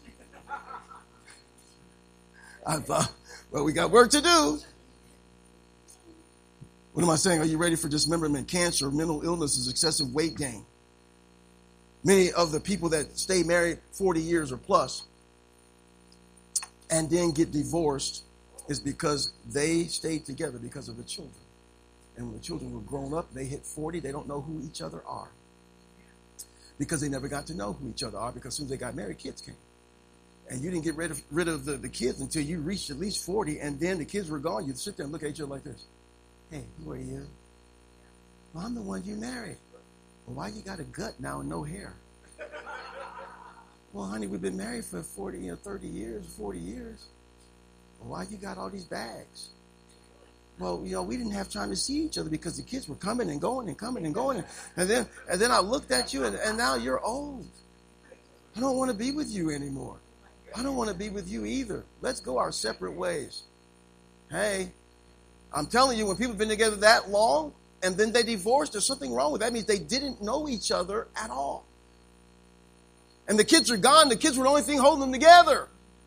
I thought, well, we got work to do. What am I saying? Are you ready for dismemberment, cancer, mental illnesses, excessive weight gain? Many of the people that stay married 40 years or plus and then get divorced is because they stayed together because of the children. And when the children were grown up, they hit 40, they don't know who each other are. Because they never got to know who each other are, because as soon as they got married, kids came. And you didn't get rid of the kids until you reached at least 40, and then the kids were gone. You'd sit there and look at each other like this. Hey, who are you? Well, I'm the one you married. Well, why you got a gut now and no hair? Well, honey, we've been married for 30 years, 40 years. Well, why you got all these bags? Well, we didn't have time to see each other because the kids were coming and going and coming and going. And then I looked at you and now you're old. I don't want to be with you anymore. I don't want to be with you either. Let's go our separate ways. Hey, I'm telling you, when people have been together that long and then they divorced, there's something wrong with that. That means they didn't know each other at all. And the kids are gone. The kids were the only thing holding them together.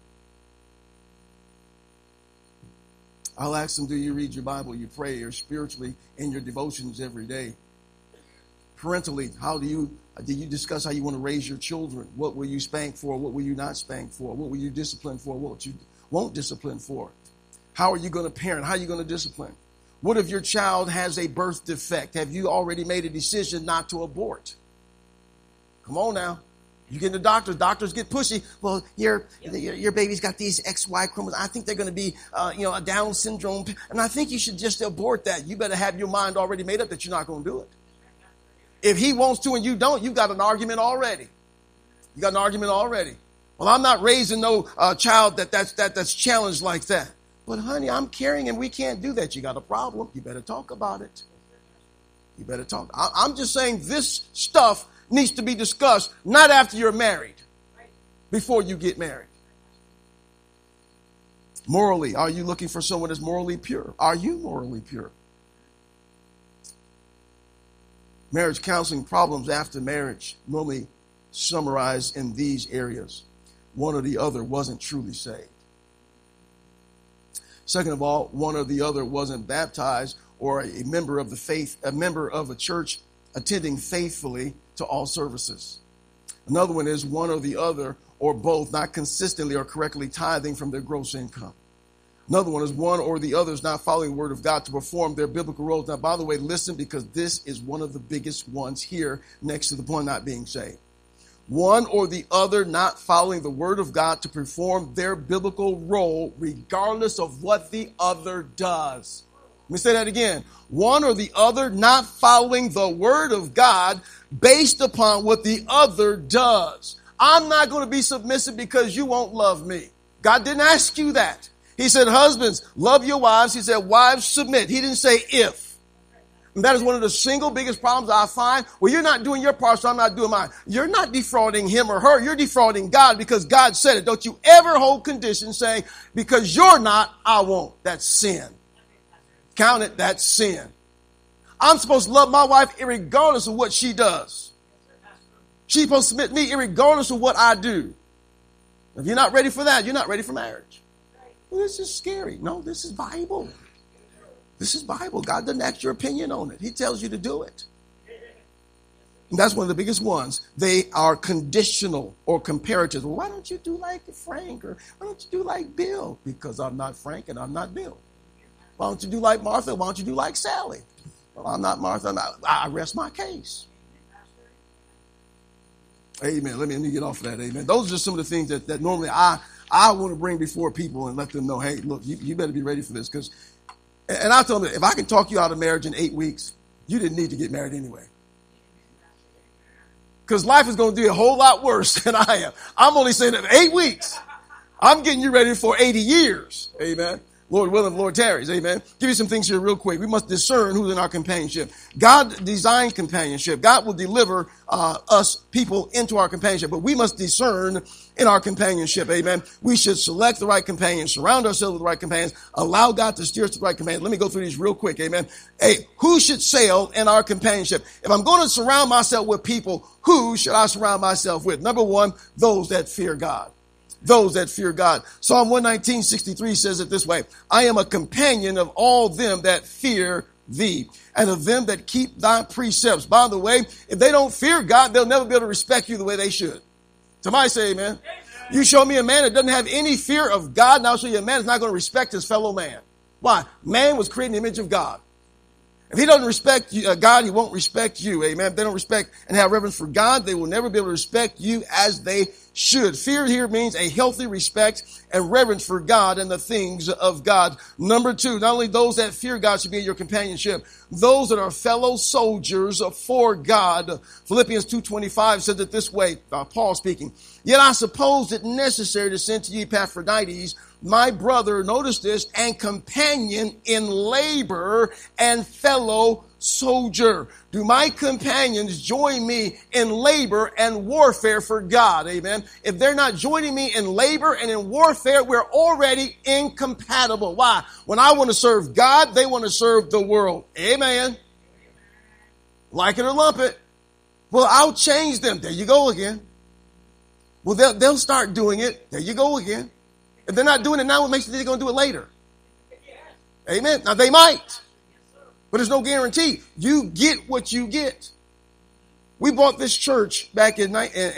I'll ask them, do you read your Bible, you pray, or spiritually in your devotions every day? Parentally, how do you discuss how you want to raise your children? What will you spank for? What will you not spank for? What will you discipline for? What you won't discipline for? How are you going to parent? How are you going to discipline? What if your child has a birth defect? Have you already made a decision not to abort? Come on now. You get to doctors. Doctors get pushy. Well, your baby's got these XY chromosomes. I think they're going to be, a Down syndrome. And I think you should just abort that. You better have your mind already made up that you're not going to do it. If he wants to and you don't, you've got an argument already. You got an argument already. Well, I'm not raising no child that's challenged like that. But honey, I'm carrying and we can't do that. You got a problem. You better talk about it. You better talk. I'm just saying this stuff needs to be discussed not after you're married, before you get married. Morally, are you looking for someone that's morally pure? Are you morally pure? Marriage counseling problems after marriage normally summarized in these areas. One or the other wasn't truly saved. Second of all, one or the other wasn't baptized or a member of the faith, a member of a church attending faithfully to all services. Another one is one or the other or both not consistently or correctly tithing from their gross income. Another one is one or the other is not following the word of God to perform their biblical roles. Now, by the way, listen, because this is one of the biggest ones here next to the point not being saved. One or the other not following the word of God to perform their biblical role regardless of what the other does. Let me say that again. One or the other not following the word of God based upon what the other does. I'm not going to be submissive because you won't love me. God didn't ask you that. He said, husbands, love your wives. He said, wives, submit. He didn't say if. And that is one of the single biggest problems I find. Well, you're not doing your part, so I'm not doing mine. You're not defrauding him or her. You're defrauding God because God said it. Don't you ever hold conditions saying, because you're not, I won't. That's sin. Count it, that's sin. I'm supposed to love my wife irregardless of what she does. She's supposed to submit to me irregardless of what I do. If you're not ready for that, you're not ready for marriage. Well, this is scary. No, this is Bible. This is Bible. God doesn't ask your opinion on it. He tells you to do it. And that's one of the biggest ones. They are conditional or comparative. Well, why don't you do like Frank? Or why don't you do like Bill? Because I'm not Frank and I'm not Bill. Why don't you do like Martha? Why don't you do like Sally? Well, I'm not Martha. I rest my case. Amen. Let me get off of that. Amen. Those are just some of the things that normally I want to bring before people and let them know, hey, look, you better be ready for this. And I tell them, if I can talk you out of marriage in 8 weeks, you didn't need to get married anyway. Because life is going to do a whole lot worse than I am. I'm only saying that 8 weeks. I'm getting you ready for 80 years. Amen. Lord willing, the Lord tarries. Amen. Give you some things here real quick. We must discern who's in our companionship. God designed companionship. God will deliver us people into our companionship, but we must discern in our companionship. Amen. We should select the right companions, surround ourselves with the right companions, allow God to steer us to the right companions. Let me go through these real quick. Amen. Hey, who should sail in our companionship? If I'm going to surround myself with people, who should I surround myself with? Number one, those that fear God. Those that fear God. Psalm 119:63 says it this way: I am a companion of all them that fear thee, and of them that keep thy precepts. By the way, if they don't fear God, they'll never be able to respect you the way they should. Somebody say amen. You show me a man that doesn't have any fear of God, and I'll show you a man that's not going to respect his fellow man. Why? Man was created in the image of God. If he doesn't respect God, he won't respect you. Amen. If they don't respect and have reverence for God, they will never be able to respect you as they should. Fear here means a healthy respect and reverence for God and the things of God. Number two, not only those that fear God should be in your companionship, those that are fellow soldiers for God. Philippians 2:25 says it this way, Paul speaking: Yet I suppose it necessary to send to you Epaphroditus, my brother, notice this, and companion in labor and fellow soldier. Do my companions join me in labor and warfare for God? Amen. If they're not joining me in labor and in warfare, we're already incompatible. Why? When I want to serve God, they want to serve the world. Amen. Like it or lump it. Well, I'll change them. There you go again. Well, they'll start doing it. There you go again. If they're not doing it now, what makes you think they're going to do it later? Amen. Now, they might, but there's no guarantee. You get what you get. We bought this church back in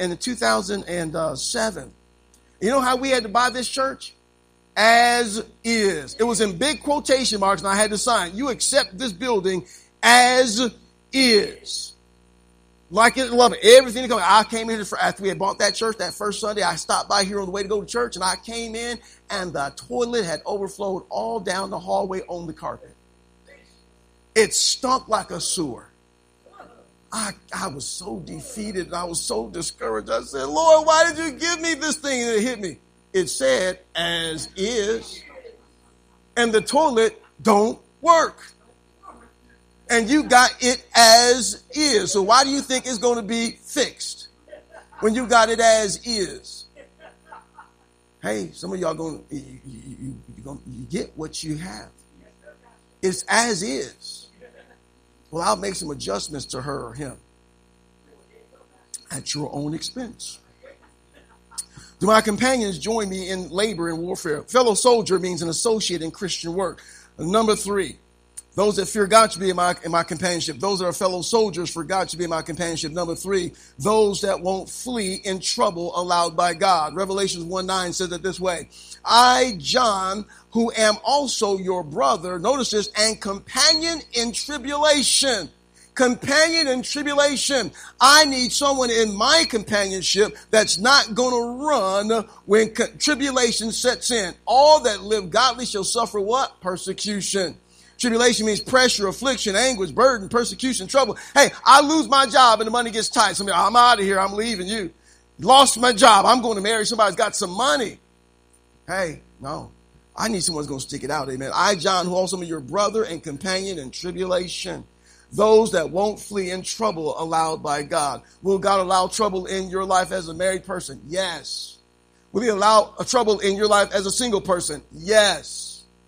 2007. You know how we had to buy this church? As is. It was in big quotation marks, and I had to sign. You accept this building as is. Like it, love it. Everything. I came in after we had bought that church that first Sunday. I stopped by here on the way to go to church, and I came in, and the toilet had overflowed all down the hallway on the carpet. It stunk like a sewer. I was so defeated, and I was so discouraged. I said, Lord, why did you give me this thing? And it hit me. It said, as is, and the toilet don't work. And you got it as is. So why do you think it's going to be fixed when you got it as is? Hey, some of y'all you get what you have. It's as is. Well, I'll make some adjustments to her or him at your own expense. Do my companions join me in labor and warfare? Fellow soldier means an associate in Christian work. Number three, those that fear God should be in my companionship. Those that are fellow soldiers for God should be in my companionship. Number three, those that won't flee in trouble allowed by God. Revelations 1:9 says it this way: I, John, who am also your brother, notice this, and companion in tribulation. Companion in tribulation. I need someone in my companionship that's not going to run when tribulation sets in. All that live godly shall suffer what? Persecution. Tribulation means pressure, affliction, anguish, burden, persecution, trouble. Hey, I lose my job and the money gets tight. Somebody, I'm out of here. I'm leaving you. Lost my job. I'm going to marry somebody who's got some money. Hey, no. I need someone who's going to stick it out. Amen. I, John, who also am your brother and companion in tribulation. Those that won't flee in trouble allowed by God. Will God allow trouble in your life as a married person? Yes. Will He allow a trouble in your life as a single person? Yes.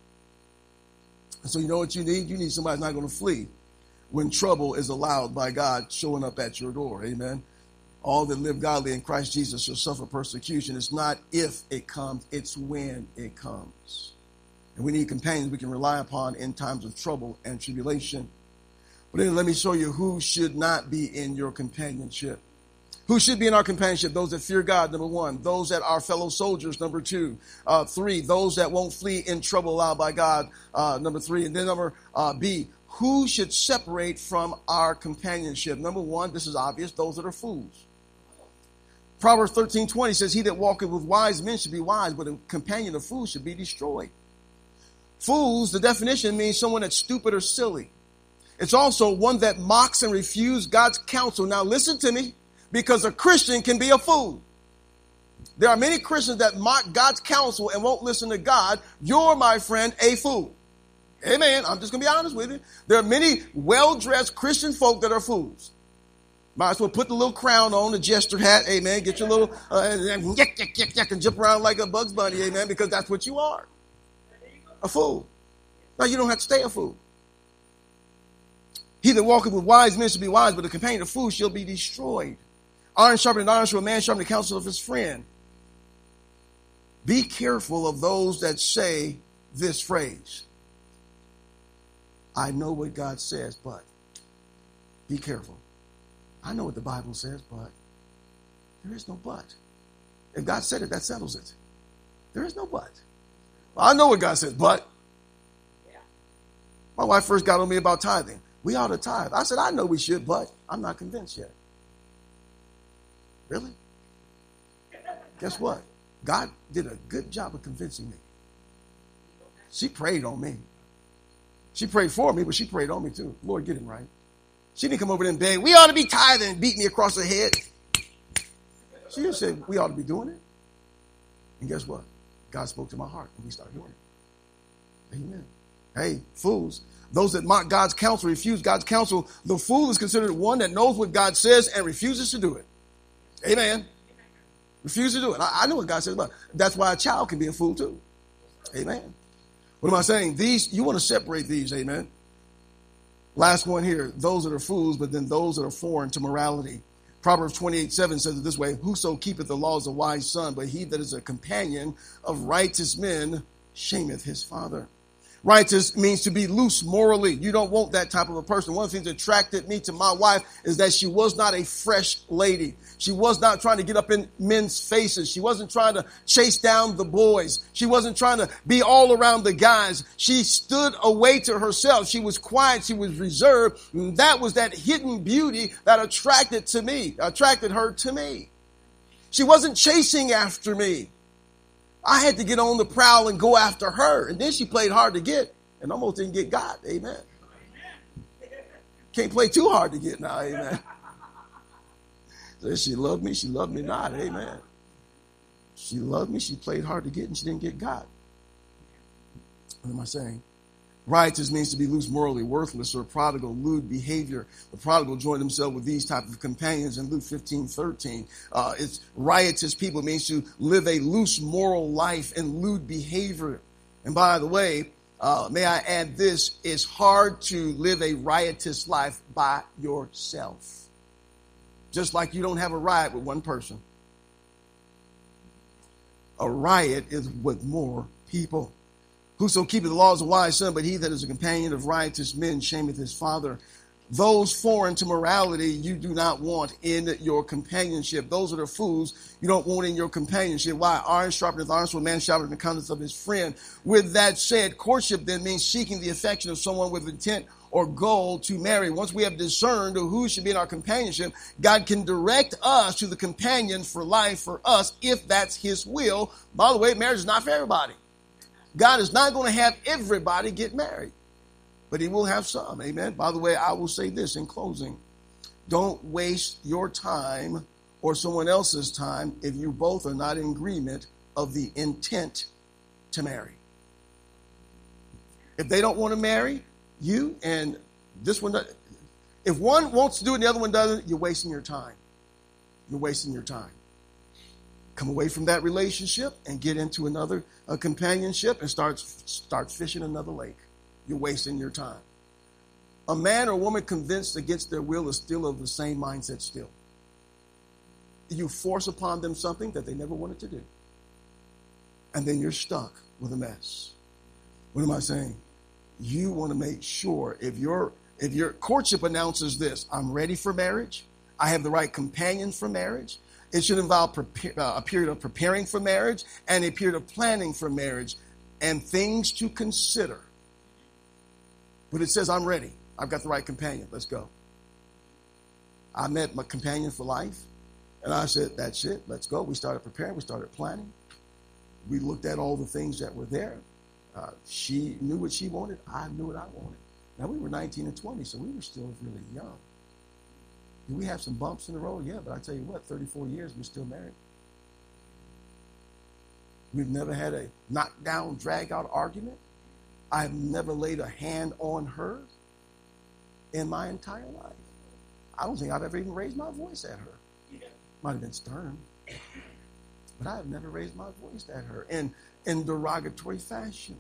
So you know what you need? You need somebody who's not going to flee when trouble is allowed by God showing up at your door. Amen. All that live godly in Christ Jesus shall suffer persecution. It's not if it comes, it's when it comes. And we need companions we can rely upon in times of trouble and tribulation. But then let me show you who should not be in your companionship. Who should be in our companionship? Those that fear God, number one. Those that are fellow soldiers, number two. Three, those that won't flee in trouble allowed by God, number three. And then number B, who should separate from our companionship? Number one, this is obvious, those that are fools. Proverbs 13:20 says, he that walketh with wise men should be wise, but a companion of fools should be destroyed. Fools, the definition means someone that's stupid or silly. It's also one that mocks and refuses God's counsel. Now listen to me. Because a Christian can be a fool. There are many Christians that mock God's counsel and won't listen to God. You're, my friend, a fool. Amen. I'm just going to be honest with you. There are many well-dressed Christian folk that are fools. Might as well put the little crown on, the jester hat, amen. Get your little, and jump around like a Bugs Bunny, amen, because that's what you are. A fool. Now, you don't have to stay a fool. He that walketh with wise men shall be wise, but the companion of fools shall be destroyed. Iron sharpened iron shall a man sharpen the counsel of his friend. Be careful of those that say this phrase. I know what God says, but. Be careful. I know what the Bible says, but. There is no but. If God said it, that settles it. There is no but. Well, I know what God says, but. My wife first got on me about tithing. We ought to tithe. I said, I know we should, but I'm not convinced yet. Really? Guess what? God did a good job of convincing me. She prayed on me. She prayed for me, but she prayed on me too. Lord, get him right. She didn't come over there and beg, we ought to be tithing and beat me across the head. She just said, we ought to be doing it. And guess what? God spoke to my heart and we started doing it. Amen. Hey, fools. Those that mock God's counsel, refuse God's counsel. The fool is considered one that knows what God says and refuses to do it. Amen. Refuse to do it. I know what God says, but that's why a child can be a fool too. Amen. What am I saying? These, you want to separate these. Amen. Last one here. Those that are fools, but then those that are foreign to morality. Proverbs 28:7 says it this way. Whoso keepeth the laws of a wise son, but he that is a companion of righteous men shameth his father. Righteous means to be loose morally. You don't want that type of a person. One of the things that attracted me to my wife is that she was not a fresh lady. She was not trying to get up in men's faces. She wasn't trying to chase down the boys. She wasn't trying to be all around the guys. She stood away to herself. She was quiet. She was reserved. And that was that hidden beauty that attracted her to me. She wasn't chasing after me. I had to get on the prowl and go after her. And then she played hard to get and almost didn't get God. Amen. Can't play too hard to get now. Amen. So she loved me. She loved me not. Amen. She loved me. She played hard to get and she didn't get God. What am I saying? Riotous means to be loose morally, worthless, or prodigal, lewd behavior. The prodigal joined himself with these type of companions in Luke 15:13. It's riotous people. It means to live a loose moral life and lewd behavior. And by the way, may I add this, it's hard to live a riotous life by yourself. Just like you don't have a riot with one person. A riot is with more people. Whoso keepeth the laws of a wise son, but he that is a companion of riotous men shameth his father. Those foreign to morality you do not want in your companionship. Those are the fools you don't want in your companionship. Why? Iron sharpeneth iron, so a man sharpeneth the countenance of his friend. With that said, courtship then means seeking the affection of someone with intent or goal to marry. Once we have discerned who should be in our companionship, God can direct us to the companion for life for us if that's his will. By the way, marriage is not for everybody. God is not going to have everybody get married, but he will have some. Amen. By the way, I will say this in closing. Don't waste your time or someone else's time if you both are not in agreement of the intent to marry. If they don't want to marry you and this one, if one wants to do it and the other one doesn't, you're wasting your time. You're wasting your time. Come away from that relationship and get into another companionship and start fishing another lake. You're wasting your time. A man or woman convinced against their will is still of the same mindset still. You force upon them something that they never wanted to do. And then you're stuck with a mess. What am I saying? You want to make sure if your courtship announces this, I'm ready for marriage. I have the right companion for marriage. It should involve a period of preparing for marriage and a period of planning for marriage and things to consider. But it says, I'm ready. I've got the right companion. Let's go. I met my companion for life. And I said, that's it. Let's go. We started preparing. We started planning. We looked at all the things that were there. She knew what she wanted. I knew what I wanted. Now, we were 19 and 20, so we were still really young. Did we have some bumps in the road? Yeah, but I tell you what, 34 years, we're still married. We've never had a knockdown, drag-out argument. I've never laid a hand on her in my entire life. I don't think I've ever even raised my voice at her. Might have been stern, but I have never raised my voice at her in derogatory fashion.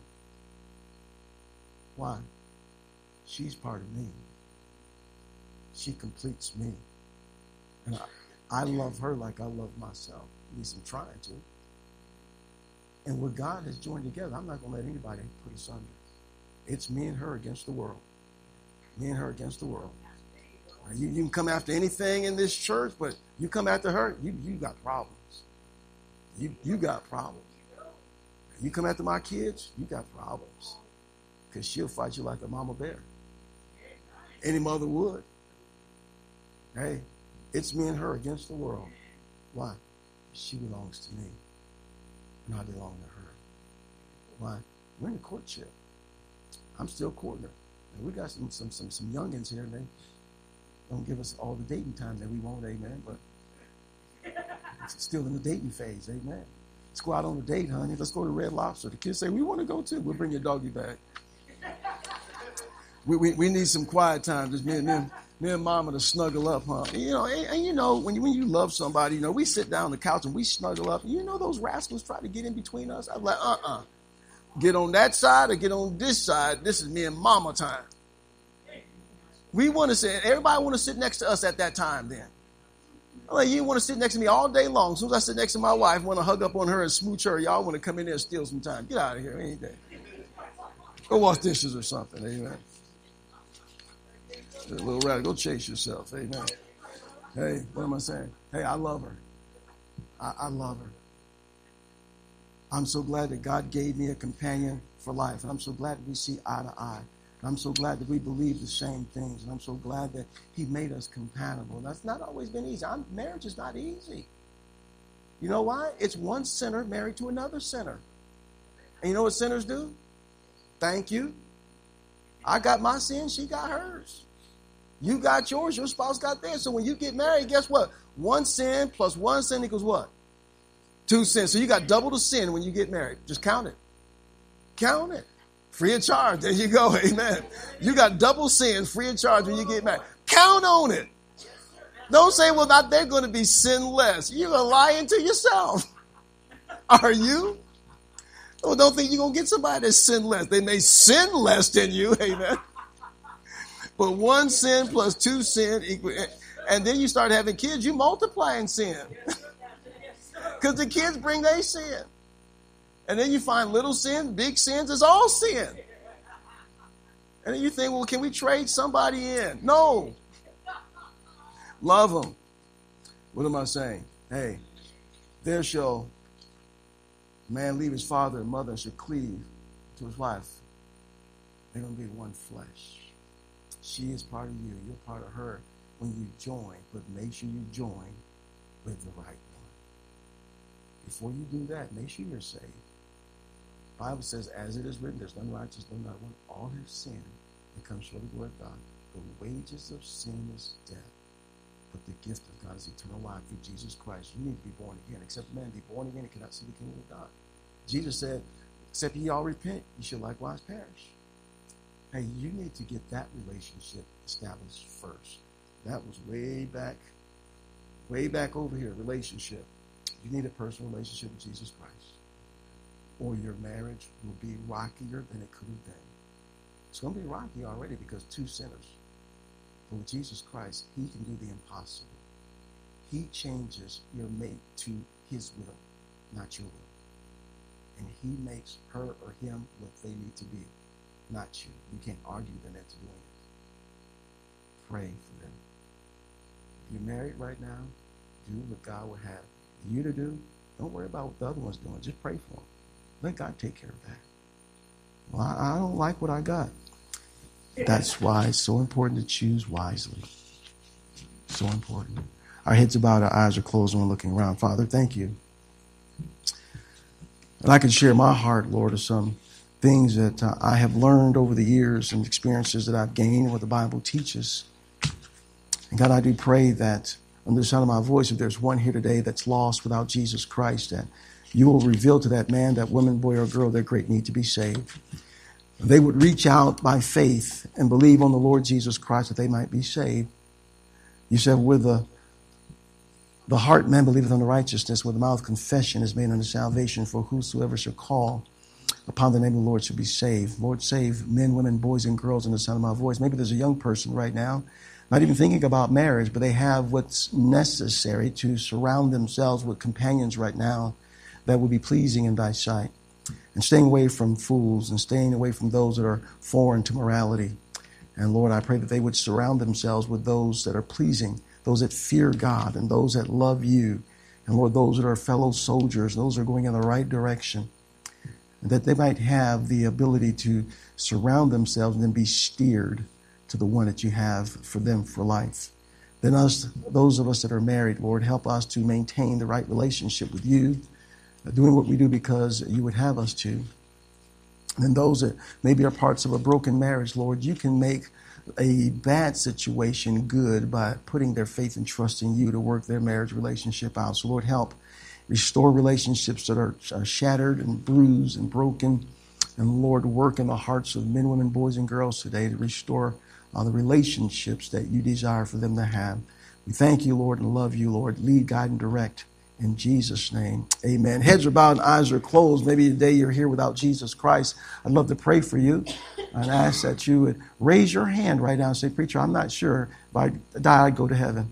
Why? She's part of me. She completes me. And I love her like I love myself. At least I'm trying to. And what God has joined together, I'm not going to let anybody put us under. It's me and her against the world. Me and her against the world. You can come after anything in this church, but you come after her, you got problems. You got problems. You come after my kids, you got problems. Because she'll fight you like a mama bear. Any mother would. Hey, it's me and her against the world. Why? She belongs to me. And I belong to her. Why? We're in a courtship. I'm still courting her. And we got some youngins here, and they don't give us all the dating time that we want, amen. But it's still in the dating phase, amen. Let's go out on a date, honey. Let's go to Red Lobster. The kids say, we want to go too. We'll bring your doggy back. We need some quiet time. Just me and mama to snuggle up, huh? And you know, when you love somebody, we sit down on the couch and we snuggle up. And those rascals try to get in between us. I'm like, get on that side or get on this side. This is me and mama time. We want to sit, everybody want to sit next to us at that time then. I'm like, you want to sit next to me all day long. As soon as I sit next to my wife, want to hug up on her and smooch her. Y'all want to come in there and steal some time. Get out of here, ain't that? Go wash dishes or something, amen. A little radical, go chase yourself, amen. Hey, what am I saying? Hey, I love her. I love her. I'm so glad that God gave me a companion for life. And I'm so glad that we see eye to eye. And I'm so glad that we believe the same things. And I'm so glad that he made us compatible. That's not always been easy. Marriage is not easy. You know why? It's one sinner married to another sinner. And you know what sinners do? Thank you. I got my sin, she got hers. You got yours, your spouse got theirs. So when you get married, guess what? One sin plus one sin equals what? 2 sins. So you got double the sin when you get married. Just count it. Count it. Free of charge. There you go. Amen. You got double sin free of charge when you get married. Count on it. Don't say, well, not they're going to be sinless. You're lying to yourself. Are you? Well, don't think you're going to get somebody that's sinless. They may sin less than you. Amen. But 1 sin plus 2 sin equal. And then you start having kids, you multiply in sin. Because the kids bring their sin. And then you find little sin, big sins, it's all sin. And then you think, well, can we trade somebody in? No. Love them. What am I saying? Hey, there shall man leave his father and mother and shall cleave to his wife. They're going to be one flesh. She is part of you. You're part of her when you join. But make sure you join with the right one. Before you do that, make sure you're saved. The Bible says, as it is written, there's none righteous, no not one. All have sinned and come short of the glory of God. The wages of sin is death. But the gift of God is eternal life through Jesus Christ. You need to be born again. Except man be born again and cannot see the kingdom of God. Jesus said, except ye all repent, ye shall likewise perish. Hey, you need to get that relationship established first. That was way back over here, relationship. You need a personal relationship with Jesus Christ. Or your marriage will be rockier than it could have been. It's going to be rocky already because 2 sinners. But with Jesus Christ, he can do the impossible. He changes your mate to his will, not your will. And he makes her or him what they need to be, not you. You can't argue them into doing it. Pray for them. If you're married right now, do what God would have you to do. Don't worry about what the other one's doing. Just pray for them. Let God take care of that. Well, I don't like what I got. That's why it's so important to choose wisely. So important. Our heads are bowed, our eyes are closed, and we're looking around. Father, thank you. And I can share my heart, Lord, of some things that I have learned over the years and experiences that I've gained, what the Bible teaches. And God, I do pray that under the sound of my voice, if there's one here today that's lost without Jesus Christ, that you will reveal to that man, that woman, boy, or girl their great need to be saved. They would reach out by faith and believe on the Lord Jesus Christ that they might be saved. You said, with the heart man believeth unto righteousness, with the mouth confession is made unto salvation, for whosoever shall call upon the name of the Lord shall be saved. Lord, save men, women, boys, and girls in the sound of my voice. Maybe there's a young person right now, not even thinking about marriage, but they have what's necessary to surround themselves with companions right now that will be pleasing in thy sight. And staying away from fools and staying away from those that are foreign to morality. And Lord, I pray that they would surround themselves with those that are pleasing, those that fear God, and those that love you. And Lord, those that are fellow soldiers, those that are going in the right direction. And that they might have the ability to surround themselves and then be steered to the one that you have for them for life. Then those of us that are married, Lord, help us to maintain the right relationship with you, doing what we do because you would have us to. And those that maybe are parts of a broken marriage, Lord, you can make a bad situation good by putting their faith and trust in you to work their marriage relationship out. So Lord, help restore relationships that are shattered and bruised and broken. And Lord, work in the hearts of men, women, boys, and girls today to restore the relationships that you desire for them to have. We thank you, Lord, and love you, Lord. Lead, guide, and direct. In Jesus' name, amen. Heads are bowed and eyes are closed. Maybe today you're here without Jesus Christ. I'd love to pray for you and ask that you would raise your hand right now and say, preacher, I'm not sure if I die, I'd go to heaven.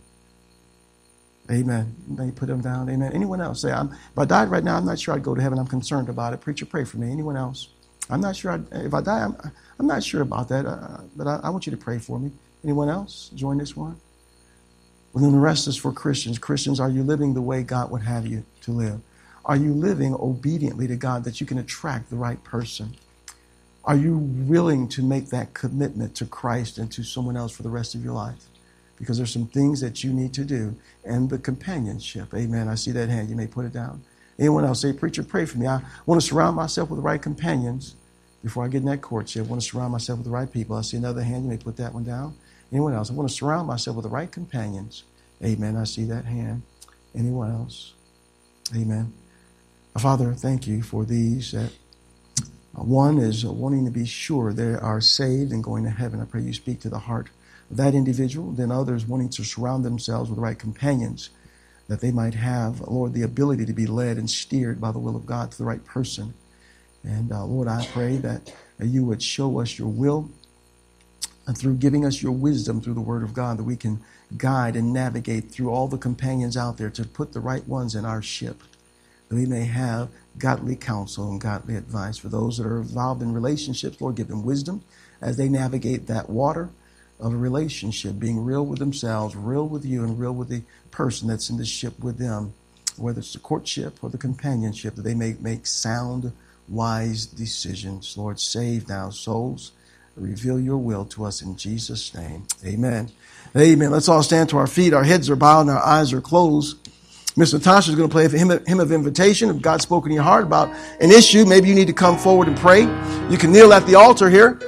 Amen. Then you put them down. Amen. Anyone else? Say, if I died right now, I'm not sure I'd go to heaven. I'm concerned about it. Preacher, pray for me. Anyone else? I'm not sure. If I die, I'm not sure about that. But I want you to pray for me. Anyone else? Join this one. Well, then the rest is for Christians. Christians, are you living the way God would have you to live? Are you living obediently to God that you can attract the right person? Are you willing to make that commitment to Christ and to someone else for the rest of your life? Because there's some things that you need to do. And the companionship. Amen. I see that hand. You may put it down. Anyone else? Say, preacher, pray for me. I want to surround myself with the right companions before I get in that courtship. I want to surround myself with the right people. I see another hand. You may put that one down. Anyone else? I want to surround myself with the right companions. Amen. I see that hand. Anyone else? Amen. Father, thank you for these that one is wanting to be sure they are saved and going to heaven. I pray you speak to the heart of that individual. Then others wanting to surround themselves with the right companions that they might have, Lord, the ability to be led and steered by the will of God to the right person. And Lord, I pray that you would show us your will and through giving us your wisdom through the word of God, that we can guide and navigate through all the companions out there to put the right ones in our ship, that we may have godly counsel and godly advice. For those that are involved in relationships, Lord, give them wisdom as they navigate that water of a relationship, being real with themselves, real with you, and real with the person that's in the ship with them, whether it's the courtship or the companionship, that they may make sound, wise decisions. Lord, save now souls. Reveal your will to us in Jesus' name. Amen. Amen. Let's all stand to our feet. Our heads are bowed and our eyes are closed. Miss Natasha is going to play a hymn of invitation. If God's spoken in your heart about an issue, maybe you need to come forward and pray. You can kneel at the altar here.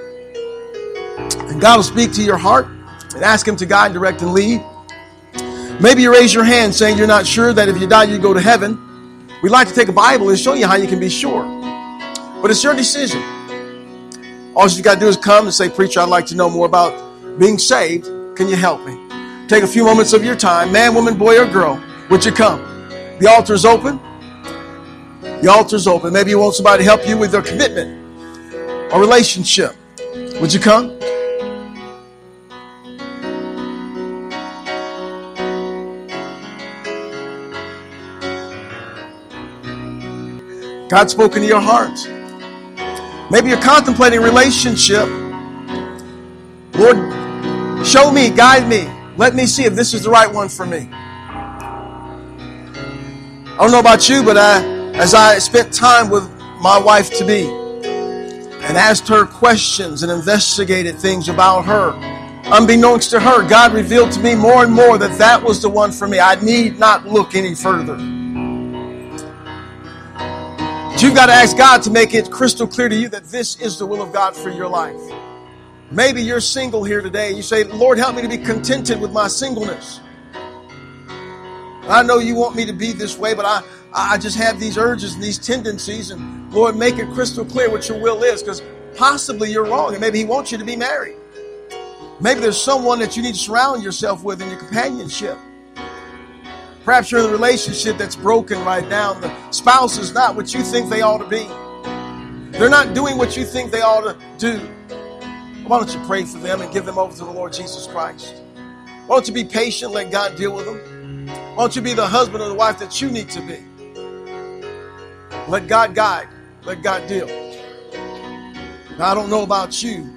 And God will speak to your heart and ask him to guide, direct, and lead. Maybe you raise your hand saying you're not sure that if you die, you go to heaven. We'd like to take a Bible and show you how you can be sure. But it's your decision. All you got to do is come and say, preacher, I'd like to know more about being saved. Can you help me? Take a few moments of your time. Man, woman, boy, or girl, would you come? The altar's open. The altar's open. Maybe you want somebody to help you with their commitment or relationship. Would you come? God spoken to your heart. Maybe you're contemplating a relationship. Lord, show me, guide me. Let me see if this is the right one for me. I don't know about you, but as I spent time with my wife-to-be and asked her questions and investigated things about her, unbeknownst to her, God revealed to me more and more that that was the one for me. I need not look any further. But you've got to ask God to make it crystal clear to you that this is the will of God for your life. Maybe you're single here today. You say, Lord, help me to be contented with my singleness. I know you want me to be this way, but I just have these urges and these tendencies. And Lord, make it crystal clear what your will is, because possibly you're wrong. And maybe he wants you to be married. Maybe there's someone that you need to surround yourself with in your companionship. Perhaps you're in a relationship that's broken right now. And the spouse is not what you think they ought to be. They're not doing what you think they ought to do. Why don't you pray for them and give them over to the Lord Jesus Christ? Why don't you be patient, let God deal with them? Why don't you be the husband or the wife that you need to be? Let God guide. Let God deal. Now, I don't know about you,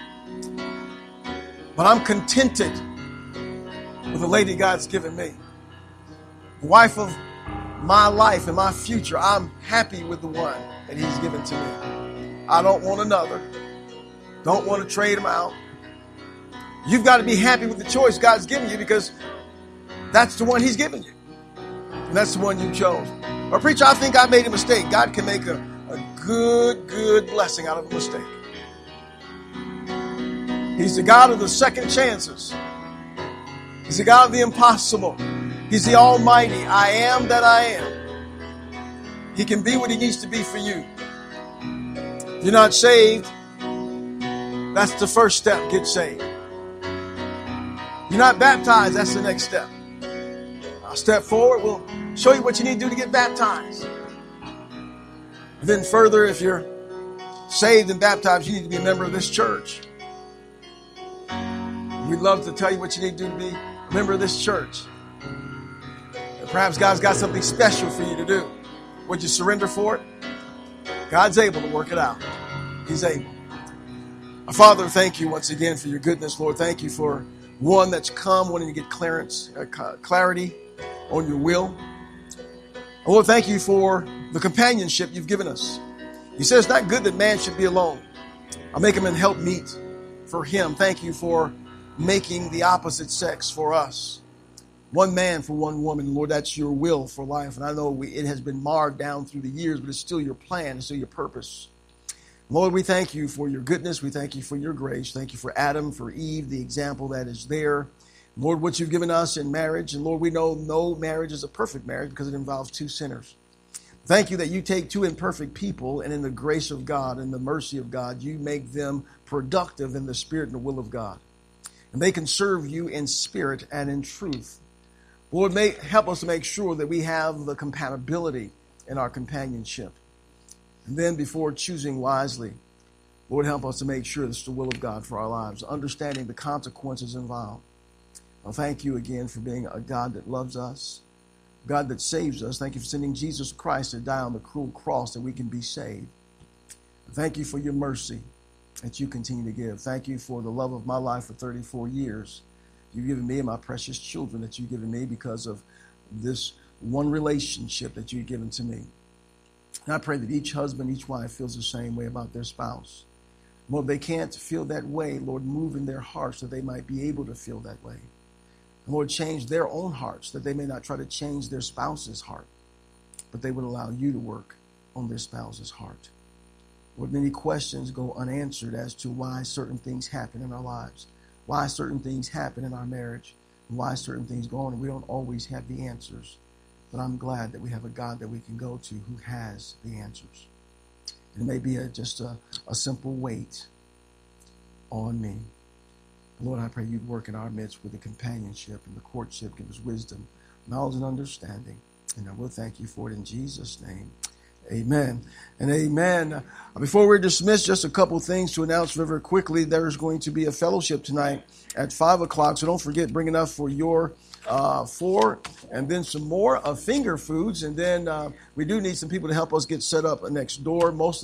but I'm contented with the lady God's given me. The wife of my life and my future. I'm happy with the one that he's given to me. I don't want another. Don't want to trade him out. You've got to be happy with the choice God's given you, because that's the one he's given you. And that's the one you chose. Or preacher, I think I made a mistake. God can make a good blessing out of a mistake. He's the God of the second chances. He's the God of the impossible. He's the Almighty. I am that I am. He can be what he needs to be for you. If you're not saved, that's the first step. Get saved. You're not baptized, that's the next step. I'll step forward. We'll show you what you need to do to get baptized. And then further, if you're saved and baptized, you need to be a member of this church. We'd love to tell you what you need to do to be a member of this church. And perhaps God's got something special for you to do. Would you surrender for it? God's able to work it out. He's able. Our Father, thank you once again for your goodness, Lord. Thank you for one that's come wanting to get clarity on your will. Lord, thank you for the companionship you've given us. You said it's not good that man should be alone. I'll make him an help meet for him. Thank you for making the opposite sex for us. One man for one woman. Lord, that's your will for life. And I know it has been marred down through the years, but it's still your plan. It's still your purpose. Lord, we thank you for your goodness. We thank you for your grace. Thank you for Adam, for Eve, the example that is there. Lord, what you've given us in marriage. And Lord, we know no marriage is a perfect marriage because it involves two sinners. Thank you that you take two imperfect people, and in the grace of God and the mercy of God, you make them productive in the spirit and the will of God. And they can serve you in spirit and in truth. Lord, help us to make sure that we have the compatibility in our companionship. And then before choosing wisely, Lord, help us to make sure this is the will of God for our lives, understanding the consequences involved. Well, thank you again for being a God that loves us, God that saves us. Thank you for sending Jesus Christ to die on the cruel cross that we can be saved. Thank you for your mercy that you continue to give. Thank you for the love of my life for 34 years. You've given me and my precious children that you've given me because of this one relationship that you've given to me. And I pray that each husband, each wife feels the same way about their spouse. Lord, they can't feel that way. Lord, move in their hearts that they might be able to feel that way. And Lord, change their own hearts that they may not try to change their spouse's heart, but they would allow you to work on their spouse's heart. Lord, many questions go unanswered as to why certain things happen in our lives, why certain things happen in our marriage, and why certain things go on. And we don't always have the answers. But I'm glad that we have a God that we can go to who has the answers. And it may be just a simple wait on me. Lord, I pray you'd work in our midst with the companionship and the courtship. Give us wisdom, knowledge, and understanding. And I will thank you for it in Jesus' name. Amen and amen. Before we're dismissed, just a couple things to announce very quickly. There's going to be a fellowship tonight at 5 o'clock. So don't forget, bring enough for your 4, and then some more finger foods. And then we do need some people to help us get set up next door. Most of